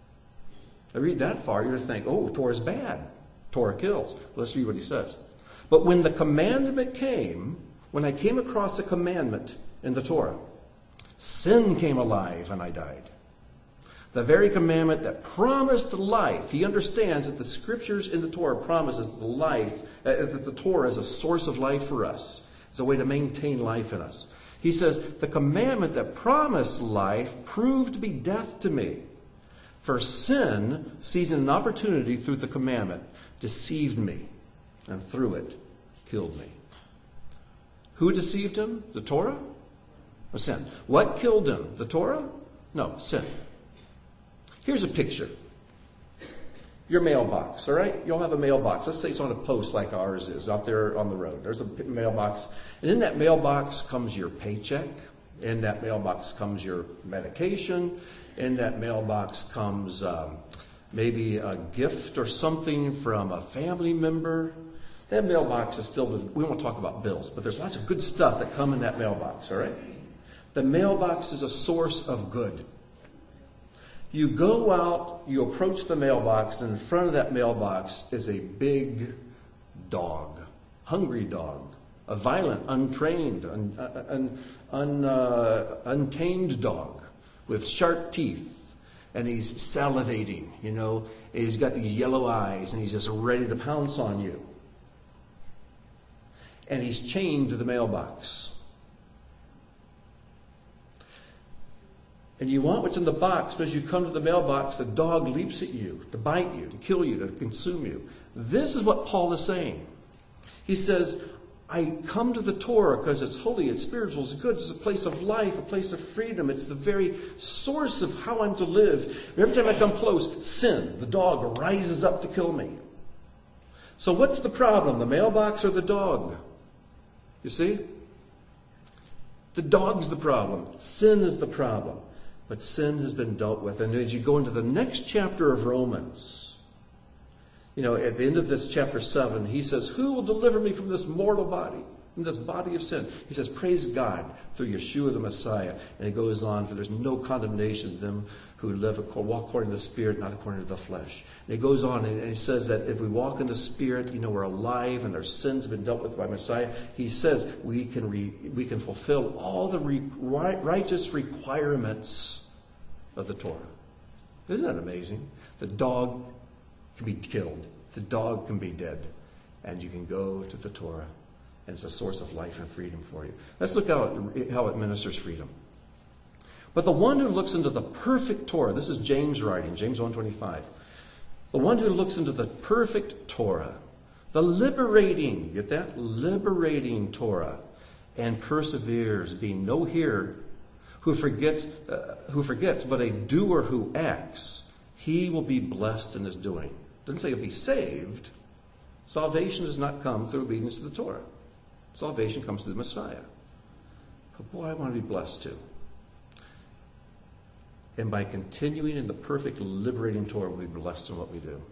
[SPEAKER 1] I read that far, you're going to think, oh, Torah's bad. Torah kills. Let's read what he says. "But when the commandment came, when I came across a commandment in the Torah, sin came alive and I died. The very commandment that promised life." He understands that the scriptures in the Torah promises the life, that the Torah is a source of life for us. It's a way to maintain life in us. He says, "The commandment that promised life proved to be death to me. For sin, seizing an opportunity through the commandment, deceived me, and through it killed me." Who deceived him? The Torah? Or sin? What killed him? The Torah? No, sin. Here's a picture. Your mailbox, all right? You'll have a mailbox. Let's say it's on a post like ours is out there on the road. There's a mailbox. And in that mailbox comes your paycheck. In that mailbox comes your medication. In that mailbox comes maybe a gift or something from a family member. That mailbox is filled with, we won't talk about bills, but there's lots of good stuff that come in that mailbox, all right? The mailbox is a source of good. You go out, you approach the mailbox, and in front of that mailbox is a big dog, hungry dog, a violent, untrained, untamed dog with sharp teeth. And he's salivating, and he's got these yellow eyes, and he's just ready to pounce on you. And he's chained to the mailbox. And you want what's in the box, but as you come to the mailbox, the dog leaps at you to bite you, to kill you, to consume you. This is what Paul is saying. He says, I come to the Torah because it's holy, it's spiritual, it's good, it's a place of life, a place of freedom. It's the very source of how I'm to live. Every time I come close, sin, the dog rises up to kill me. So what's the problem, the mailbox or the dog? You see? The dog's the problem. Sin is the problem. But sin has been dealt with. And as you go into the next chapter of Romans, at the end of this chapter 7, he says, who will deliver me from this mortal body, from this body of sin? He says, praise God through Yeshua the Messiah. And he goes on, for there's no condemnation to them who walk according to the Spirit, not according to the flesh. And he goes on and he says that if we walk in the Spirit, we're alive and our sins have been dealt with by Messiah. He says we can fulfill all the righteous requirements of the Torah. Isn't that amazing? The dog can be killed. The dog can be dead. And you can go to the Torah. And it's a source of life and freedom for you. Let's look at how it ministers freedom. But the one who looks into the perfect Torah, this is James writing, James 1:25. The one who looks into the perfect Torah, the liberating, get that? Liberating Torah, and perseveres, being no hearer who forgets, but a doer who acts, he will be blessed in his doing. It doesn't say he'll be saved. Salvation does not come through obedience to the Torah. Salvation comes through the Messiah. But boy, I want to be blessed too. And by continuing in the perfect liberating Torah, we'll be blessed in what we do.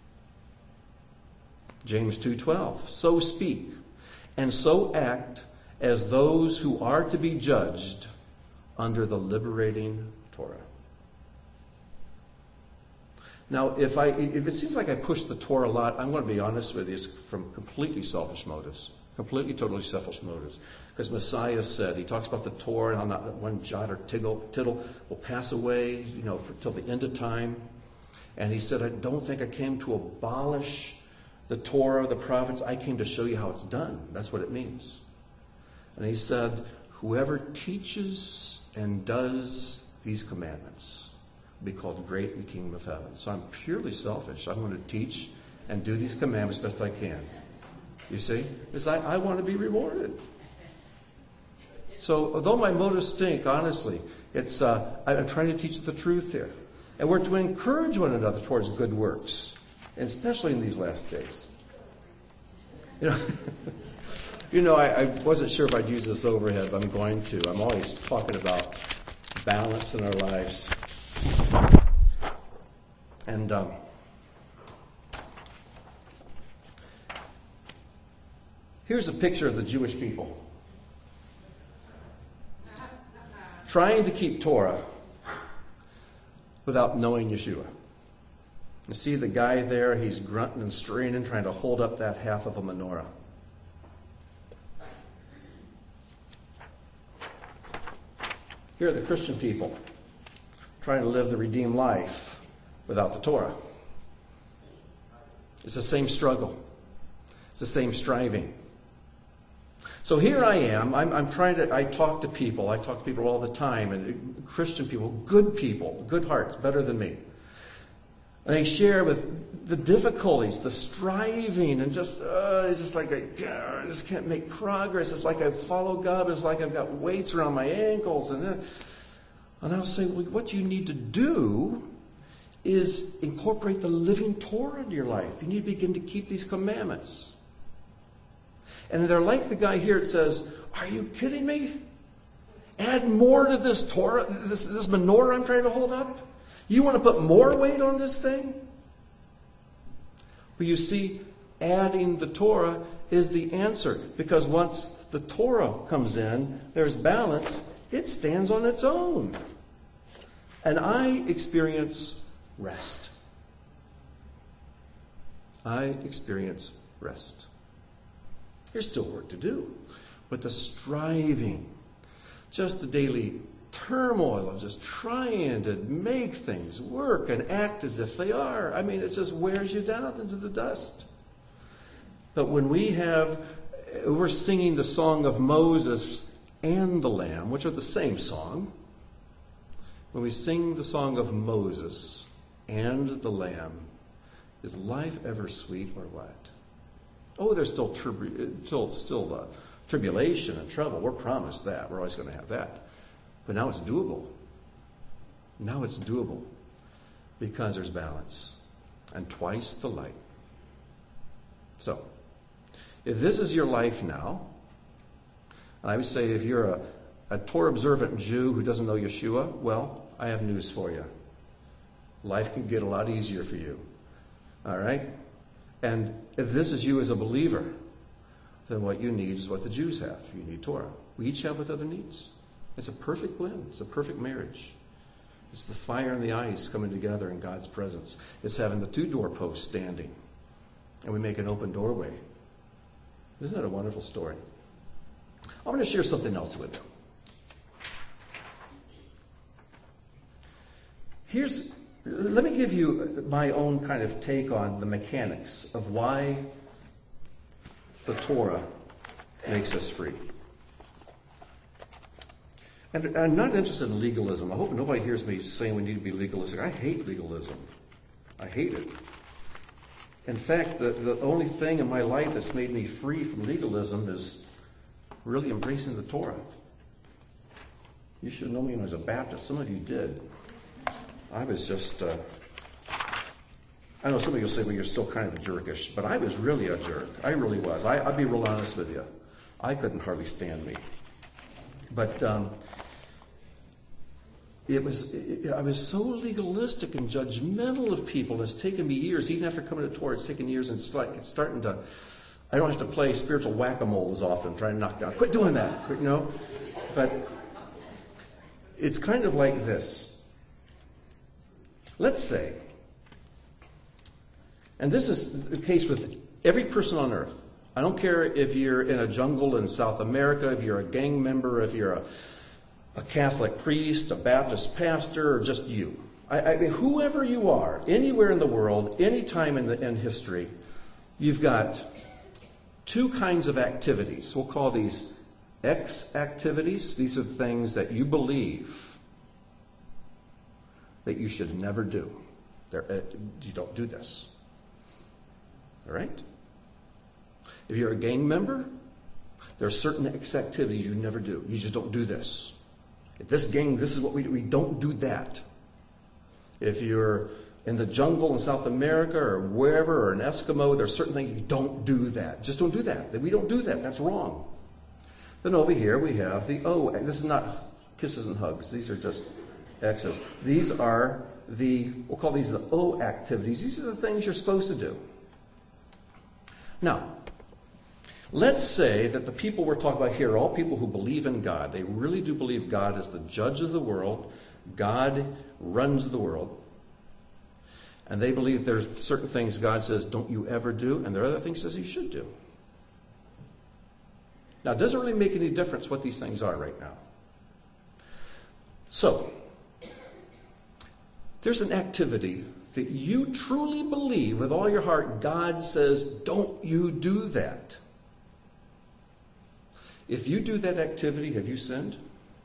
[SPEAKER 1] James 2:12, so speak and so act as those who are to be judged under the liberating Torah. Now, if it seems like I push the Torah a lot, I'm going to be honest with you, it's from completely selfish motives. Completely, totally selfish motives. Because Messiah said, he talks about the Torah, and not one jot or tittle will pass away, till the end of time. And he said, I don't think I came to abolish the Torah, the prophets. I came to show you how it's done. That's what it means. And he said, whoever teaches and does these commandments will be called great in the kingdom of heaven. So I'm purely selfish. I'm going to teach and do these commandments best I can. You see? Because I want to be rewarded. So although my motives stink, honestly, it's I'm trying to teach the truth here. And we're to encourage one another towards good works, and especially in these last days. I wasn't sure if I'd use this overhead, but I'm going to. I'm always talking about balance in our lives. And here's a picture of the Jewish people trying to keep Torah without knowing Yeshua. You see the guy there, he's grunting and straining, trying to hold up that half of a menorah. Here are the Christian people trying to live the redeemed life without the Torah. It's the same struggle. It's the same striving. So here I am. I talk to people. I talk to people all the time, and Christian people, good hearts, better than me. And they share with the difficulties, the striving, and it's just like I just can't make progress. It's like I follow God, but it's like I've got weights around my ankles. And I'll say, well, what you need to do is incorporate the living Torah into your life. You need to begin to keep these commandments. And they're like the guy here. It says, are you kidding me? Add more to this Torah, this menorah I'm trying to hold up? You want to put more weight on this thing? Well, you see, adding the Torah is the answer. Because once the Torah comes in, there's balance. It stands on its own. And I experience rest. I experience rest. There's still work to do. But the striving, just the daily turmoil of just trying to make things work and act as if they are. I mean, it just wears you down into the dust. But when we're singing the song of Moses and the Lamb, which are the same song. When we sing the song of Moses and the Lamb, is life ever sweet or what? Oh, there's still tribulation and trouble. We're promised that. We're always going to have that. But now it's doable. Now it's doable because there's balance and twice the light. So, if this is your life now, and I would say if you're a Torah-observant Jew who doesn't know Yeshua, well, I have news for you. Life can get a lot easier for you. All right? And if this is you as a believer, then what you need is what the Jews have. You need Torah. We each have with other needs. It's a perfect blend. It's a perfect marriage. It's the fire and the ice coming together in God's presence. It's having the two doorposts standing, and we make an open doorway. Isn't that a wonderful story? I'm going to share something else with you. Let me give you my own kind of take on the mechanics of why the Torah makes us free. And I'm not interested in legalism. I hope nobody hears me saying we need to be legalistic. I hate legalism. I hate it. In fact, the only thing in my life that's made me free from legalism is really embracing the Torah. You should have known me when I was a Baptist. Some of you did. I was just, I know some of you will say, well, you're still kind of jerkish, but I was really a jerk. I really was. I'll be real honest with you. I couldn't hardly stand me. But I was so legalistic and judgmental of people. It's taken me years, even after coming to Torah, it's taken years, and it's starting to, I don't have to play spiritual whack-a-mole as often, trying to knock down. Quit doing that, But It's kind of like this. Let's say, and this is the case with every person on earth. I don't care if you're in a jungle in South America, if you're a gang member, if you're a Catholic priest, a Baptist pastor, or just you. I mean, whoever you are, anywhere in the world, any time in history, you've got two kinds of activities. We'll call these X activities. These are things that you believe that you should never do. You don't do this. All right? If you're a gang member, there are certain X activities you never do. You just don't do this. If this gang, this is what we do. We don't do that. If you're in the jungle in South America or wherever, or an Eskimo, there are certain things you don't do that. Just don't do that. We don't do that. That's wrong. Then over here we have the O. This is not kisses and hugs. These are just X's. These are we'll call these the O activities. These are the things you're supposed to do. Now, let's say that the people we're talking about here are all people who believe in God. They really do believe God is the judge of the world. God runs the world. And they believe there's certain things God says, don't you ever do, and there are other things he says you should do. Now, it doesn't really make any difference what these things are right now. So, there's an activity that you truly believe with all your heart, God says, don't you do that. If you do that activity, have you sinned?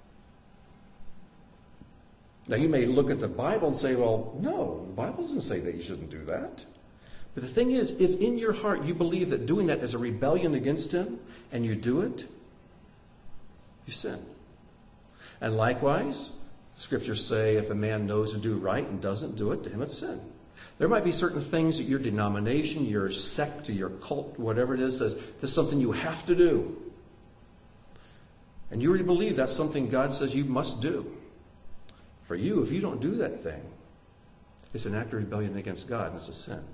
[SPEAKER 1] Now, you may look at the Bible and say, well, no, the Bible doesn't say that you shouldn't do that. But the thing is, if in your heart you believe that doing that is a rebellion against him, and you do it, you sin. And likewise, scriptures say if a man knows to do right and doesn't do it, to him it's sin. There might be certain things that your denomination, your sect, or your cult, whatever it is, says this is something you have to do. And you really believe that's something God says you must do. For you, if you don't do that thing, it's an act of rebellion against God, and it's a sin.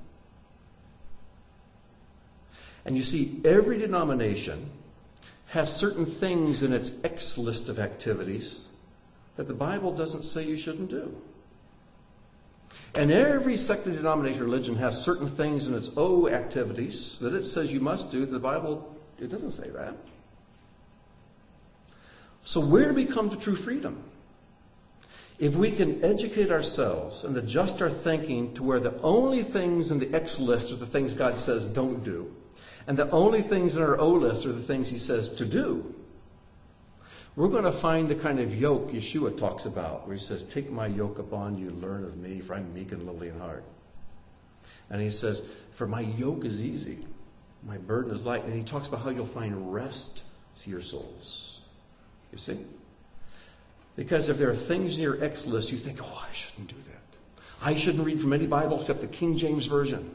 [SPEAKER 1] And you see, every denomination has certain things in its X list of activities that the Bible doesn't say you shouldn't do. And every sect or denomination or religion has certain things in its O activities that it says you must do. The Bible, it doesn't say that. So where do we come to true freedom? If we can educate ourselves and adjust our thinking to where the only things in the X list are the things God says don't do, and the only things in our O list are the things he says to do, we're going to find the kind of yoke Yeshua talks about, where he says, take my yoke upon you, learn of me, for I'm meek and lowly in heart. And he says, for my yoke is easy, my burden is light. And he talks about how you'll find rest to your souls. You see? Because if there are things in your X list, you think, oh, I shouldn't do that. I shouldn't read from any Bible except the King James Version.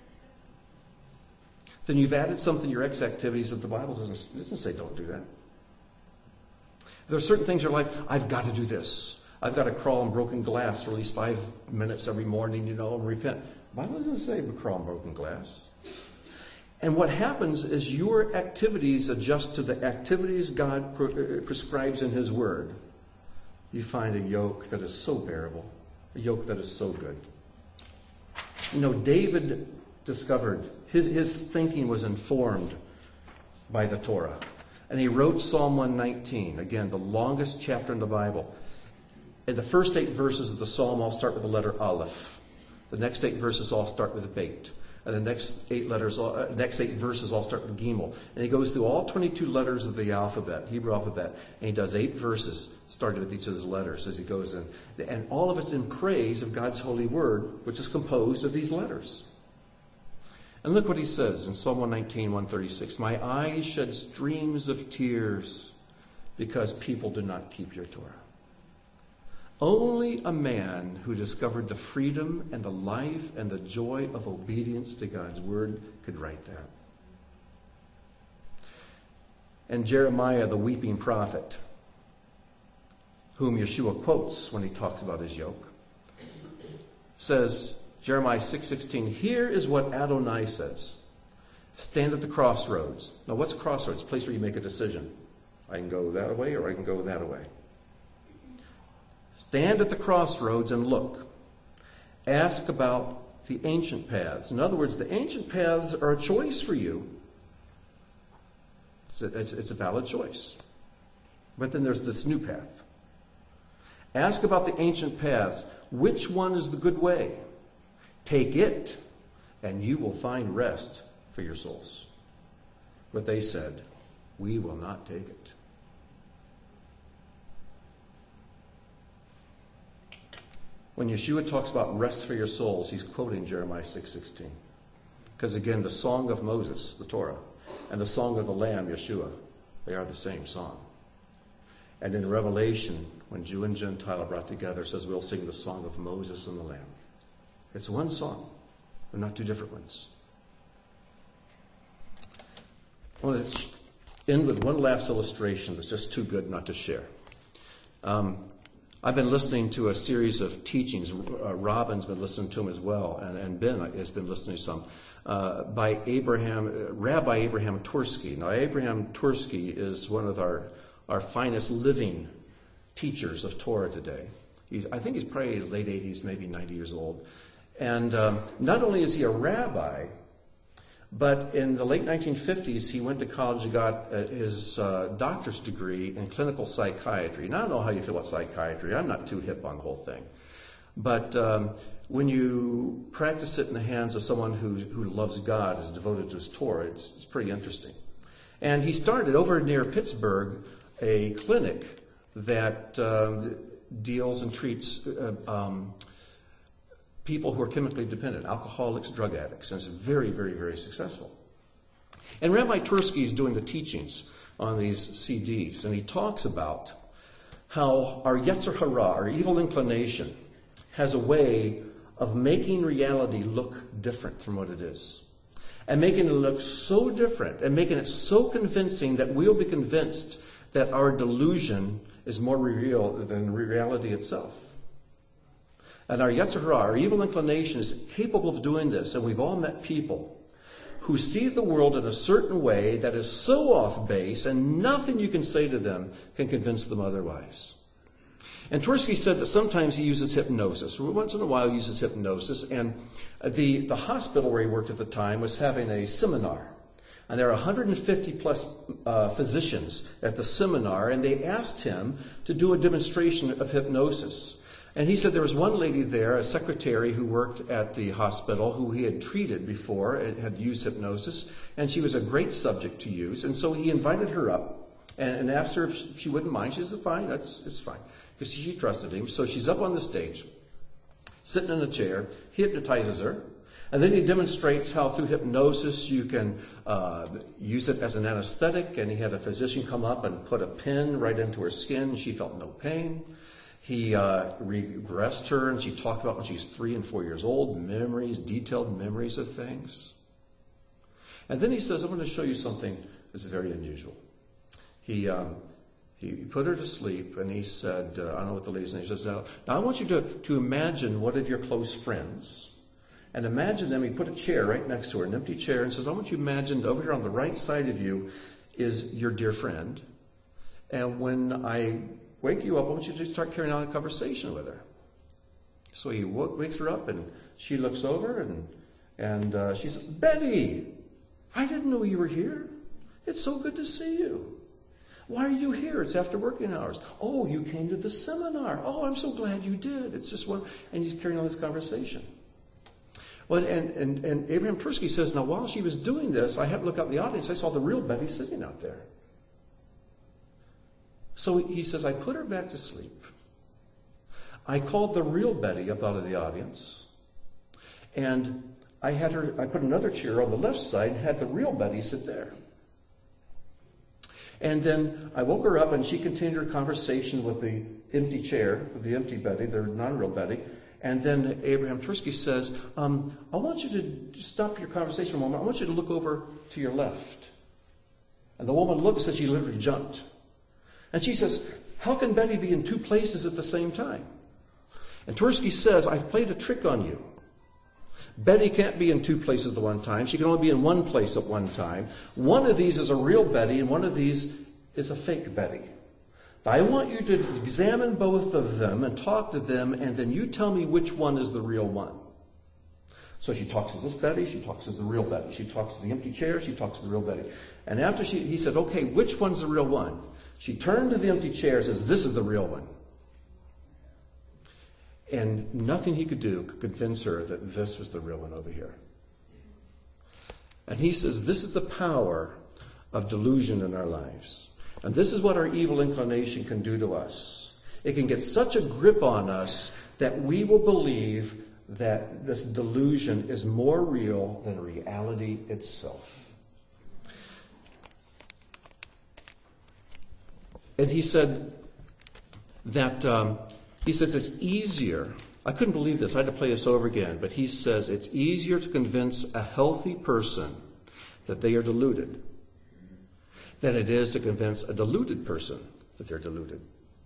[SPEAKER 1] Then you've added something to your X activities that the Bible doesn't say don't do that. There are certain things in your life, I've got to do this. I've got to crawl on broken glass for at least 5 minutes every morning, and repent. The Bible doesn't say crawl on broken glass. And what happens is your activities adjust to the activities God prescribes in his word. You find a yoke that is so bearable, a yoke that is so good. You know, David discovered his thinking was informed by the Torah. And he wrote Psalm 119, again, the longest chapter in the Bible. And the first 8 verses of the Psalm all start with the letter Aleph. The next 8 verses all start with a Beit. And the next 8 verses all start with Gimel. And he goes through all 22 letters of the alphabet, Hebrew alphabet. And he does 8 verses, starting with each of those letters as he goes in. And all of it's in praise of God's holy word, which is composed of these letters. And look what he says in Psalm 119, 136. My eyes shed streams of tears because people do not keep your Torah. Only a man who discovered the freedom and the life and the joy of obedience to God's word could write that. And Jeremiah, the weeping prophet, whom Yeshua quotes when he talks about his yoke, says, Jeremiah 6:16, here is what Adonai says. Stand at the crossroads. Now, what's crossroads? A place where you make a decision. I can go that way or I can go that way. Stand at the crossroads and look. Ask about the ancient paths. In other words, the ancient paths are a choice for you. It's a valid choice. But then there's this new path. Ask about the ancient paths. Which one is the good way? Take it, and you will find rest for your souls. But they said, we will not take it. When Yeshua talks about rest for your souls, he's quoting Jeremiah 6:16. Because again, the song of Moses, the Torah, and the song of the Lamb, Yeshua, they are the same song. And in Revelation, when Jew and Gentile are brought together, it says we'll sing the song of Moses and the Lamb. It's one song. They're not two different ones. I want to end with one last illustration that's just too good not to share. I've been listening to a series of teachings. Robin's been listening to them as well, and Ben has been listening to some, by Rabbi Abraham Tursky. Now, Abraham Tursky is one of our finest living teachers of Torah today. I think he's probably late 80s, maybe 90 years old. And not only is he a rabbi, but in the late 1950s, he went to college and got his doctor's degree in clinical psychiatry. Now, I don't know how you feel about psychiatry. I'm not too hip on the whole thing. But when you practice it in the hands of someone who loves God, is devoted to his Torah, it's pretty interesting. And he started over near Pittsburgh a clinic that deals and treats people who are chemically dependent, alcoholics, drug addicts, and it's very, very, very successful. And Rabbi Tursky is doing the teachings on these CDs, and he talks about how our Yetzer Hara, our evil inclination, has a way of making reality look different from what it is. And making it look so different, and making it so convincing that we'll be convinced that our delusion is more real than reality itself. And our Yetzer Hara, our evil inclination, is capable of doing this. And we've all met people who see the world in a certain way that is so off base, and nothing you can say to them can convince them otherwise. And Tursky said that sometimes he uses hypnosis. Once in a while he uses hypnosis. And the hospital where he worked at the time was having a seminar. And there are 150 plus physicians at the seminar, and they asked him to do a demonstration of hypnosis. And he said there was one lady there, a secretary who worked at the hospital, who he had treated before and had used hypnosis, and she was a great subject to use. And so he invited her up and asked her if she wouldn't mind. She said, fine, it's fine, because she trusted him. So she's up on the stage, sitting in a chair. He hypnotizes her, and then he demonstrates how through hypnosis you can use it as an anesthetic. And he had a physician come up and put a pin right into her skin. She felt no pain. He regressed her, and she talked about when she was 3 and 4 years old, memories, detailed memories of things. And then he says, I'm going to show you something that's very unusual. He put her to sleep, and he said, I don't know what the lady's name is. He says, now I want you to imagine one of your close friends. And imagine them, he put a chair right next to her, an empty chair, and says, I want you to imagine over here on the right side of you is your dear friend. And when I wake you up, I want you to start carrying on a conversation with her. So he wakes her up, and she looks over, and she says, Betty, I didn't know you were here. It's so good to see you. Why are you here? It's after working hours. Oh, you came to the seminar. Oh, I'm so glad you did. It's just one. And he's carrying on this conversation. Well, and Abraham Tursky says, now while she was doing this, I had to look out in the audience. I saw the real Betty sitting out there. So he says, I put her back to sleep. I called the real Betty up out of the audience. And I put another chair on the left side and had the real Betty sit there. And then I woke her up, and she continued her conversation with the empty chair, with the empty Betty, the non-real Betty. And then Abraham Tursky says, I want you to stop your conversation a moment. I want you to look over to your left. And the woman looked and said she literally jumped. And she says, how can Betty be in two places at the same time? And Tursky says, I've played a trick on you. Betty can't be in two places at one time. She can only be in one place at one time. One of these is a real Betty, and one of these is a fake Betty. I want you to examine both of them and talk to them, and then you tell me which one is the real one. So she talks to this Betty, she talks to the real Betty. She talks to the empty chair, she talks to the real Betty. And after he said, okay, which one's the real one? She turned to the empty chair and says, this is the real one. And nothing he could do could convince her that this was the real one over here. And he says, this is the power of delusion in our lives. And this is what our evil inclination can do to us. It can get such a grip on us that we will believe that this delusion is more real than reality itself. And he said that, he says it's easier. I couldn't believe this. I had to play this over again. But he says it's easier to convince a healthy person that they are deluded than it is to convince a deluded person that they're deluded.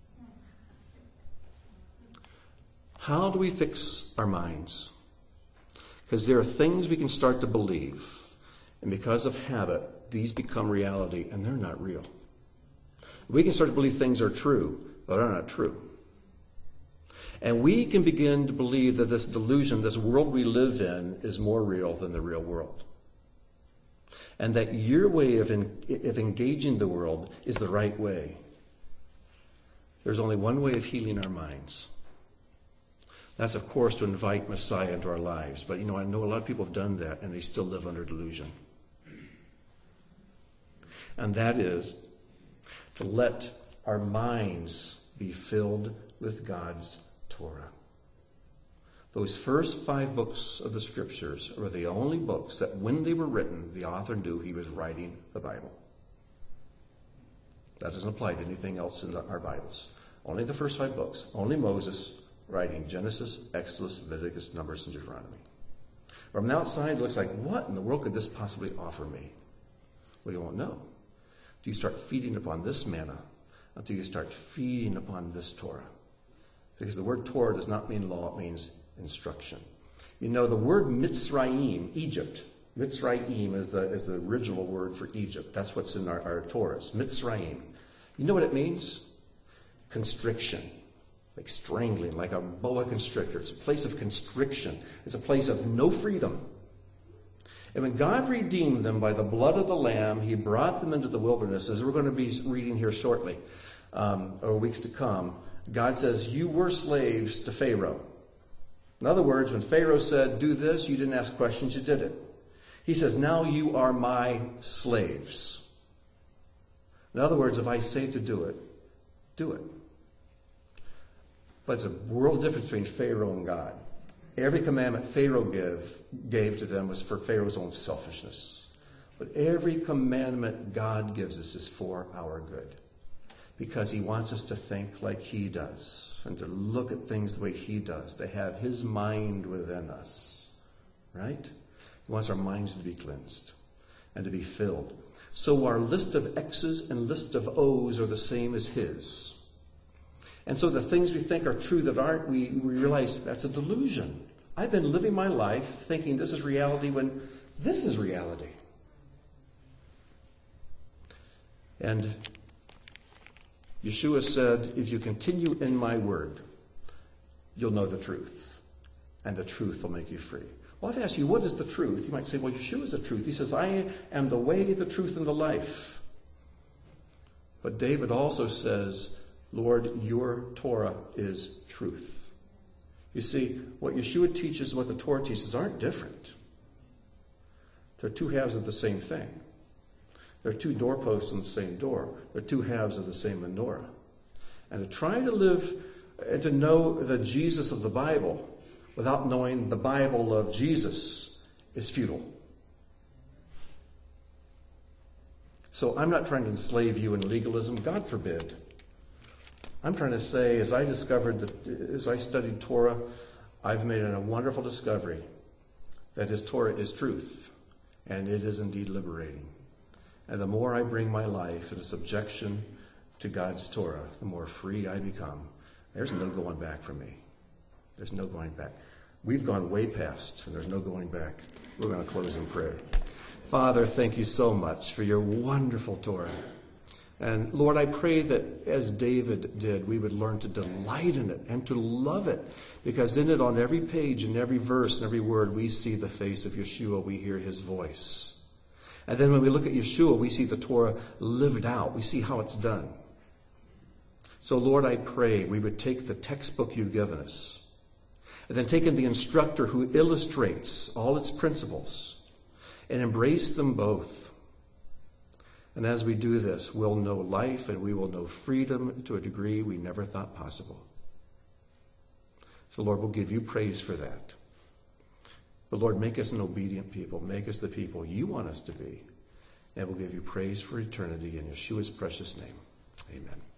[SPEAKER 1] How do we fix our minds? Because there are things we can start to believe, and because of habit, these become reality, and they're not real. We can start to believe things are true, but are not true. And we can begin to believe that this delusion, this world we live in, is more real than the real world. And that your way of engaging the world is the right way. There's only one way of healing our minds. That's, of course, to invite Messiah into our lives. But, I know a lot of people have done that, and they still live under delusion. And that is to let our minds be filled with God's Torah. Those first 5 books of the Scriptures were the only books that when they were written, the author knew he was writing the Bible. That doesn't apply to anything else in our Bibles. Only the first 5 books. Only Moses writing Genesis, Exodus, Leviticus, Numbers, and Deuteronomy. From the outside, it looks like, what in the world could this possibly offer me? Well, you won't know. Do you start feeding upon this manna until you start feeding upon this Torah? Because the word Torah does not mean law, it means instruction. The word Mitzrayim, Egypt. Mitzrayim is the original word for Egypt. That's what's in our Torahs. Mitzrayim. You know what it means? Constriction. Like strangling, like a boa constrictor. It's a place of constriction. It's a place of no freedom. And when God redeemed them by the blood of the Lamb, he brought them into the wilderness, as we're going to be reading here shortly, or weeks to come. God says, you were slaves to Pharaoh. In other words, when Pharaoh said, do this, you didn't ask questions, you did it. He says, now you are my slaves. In other words, if I say to do it, do it. But it's a world difference between Pharaoh and God. Every commandment Pharaoh gave to them was for Pharaoh's own selfishness. But every commandment God gives us is for our good. Because he wants us to think like he does, and to look at things the way he does, to have his mind within us. Right? He wants our minds to be cleansed and to be filled. So our list of X's and list of O's are the same as his. And so the things we think are true that aren't, we realize that's a delusion. I've been living my life thinking this is reality when this is reality. And Yeshua said, if you continue in my word, you'll know the truth. And the truth will make you free. Well, if I ask you, what is the truth? You might say, well, Yeshua is the truth. He says, I am the way, the truth, and the life. But David also says, Lord, your Torah is truth. You see, what Yeshua teaches and what the Torah teaches aren't different. They're 2 halves of the same thing. They're 2 doorposts on the same door. They're 2 halves of the same menorah. And to try to live and to know the Jesus of the Bible without knowing the Bible of Jesus is futile. So I'm not trying to enslave you in legalism. God forbid. I'm trying to say, as I studied Torah, I've made a wonderful discovery that his Torah is truth, and it is indeed liberating. And the more I bring my life into subjection to God's Torah, the more free I become. There's no going back for me. There's no going back. We've gone way past, and there's no going back. We're going to close in prayer. Father, thank you so much for your wonderful Torah. And Lord, I pray that as David did, we would learn to delight in it and to love it, because in it, on every page and every verse and every word, we see the face of Yeshua. We hear his voice. And then when we look at Yeshua, we see the Torah lived out. We see how it's done. So Lord, I pray we would take the textbook you've given us, and then take in the instructor who illustrates all its principles, and embrace them both. And as we do this, we'll know life and we will know freedom to a degree we never thought possible. So Lord, we'll give you praise for that. But Lord, make us an obedient people. Make us the people you want us to be. And we'll give you praise for eternity in Yeshua's precious name. Amen.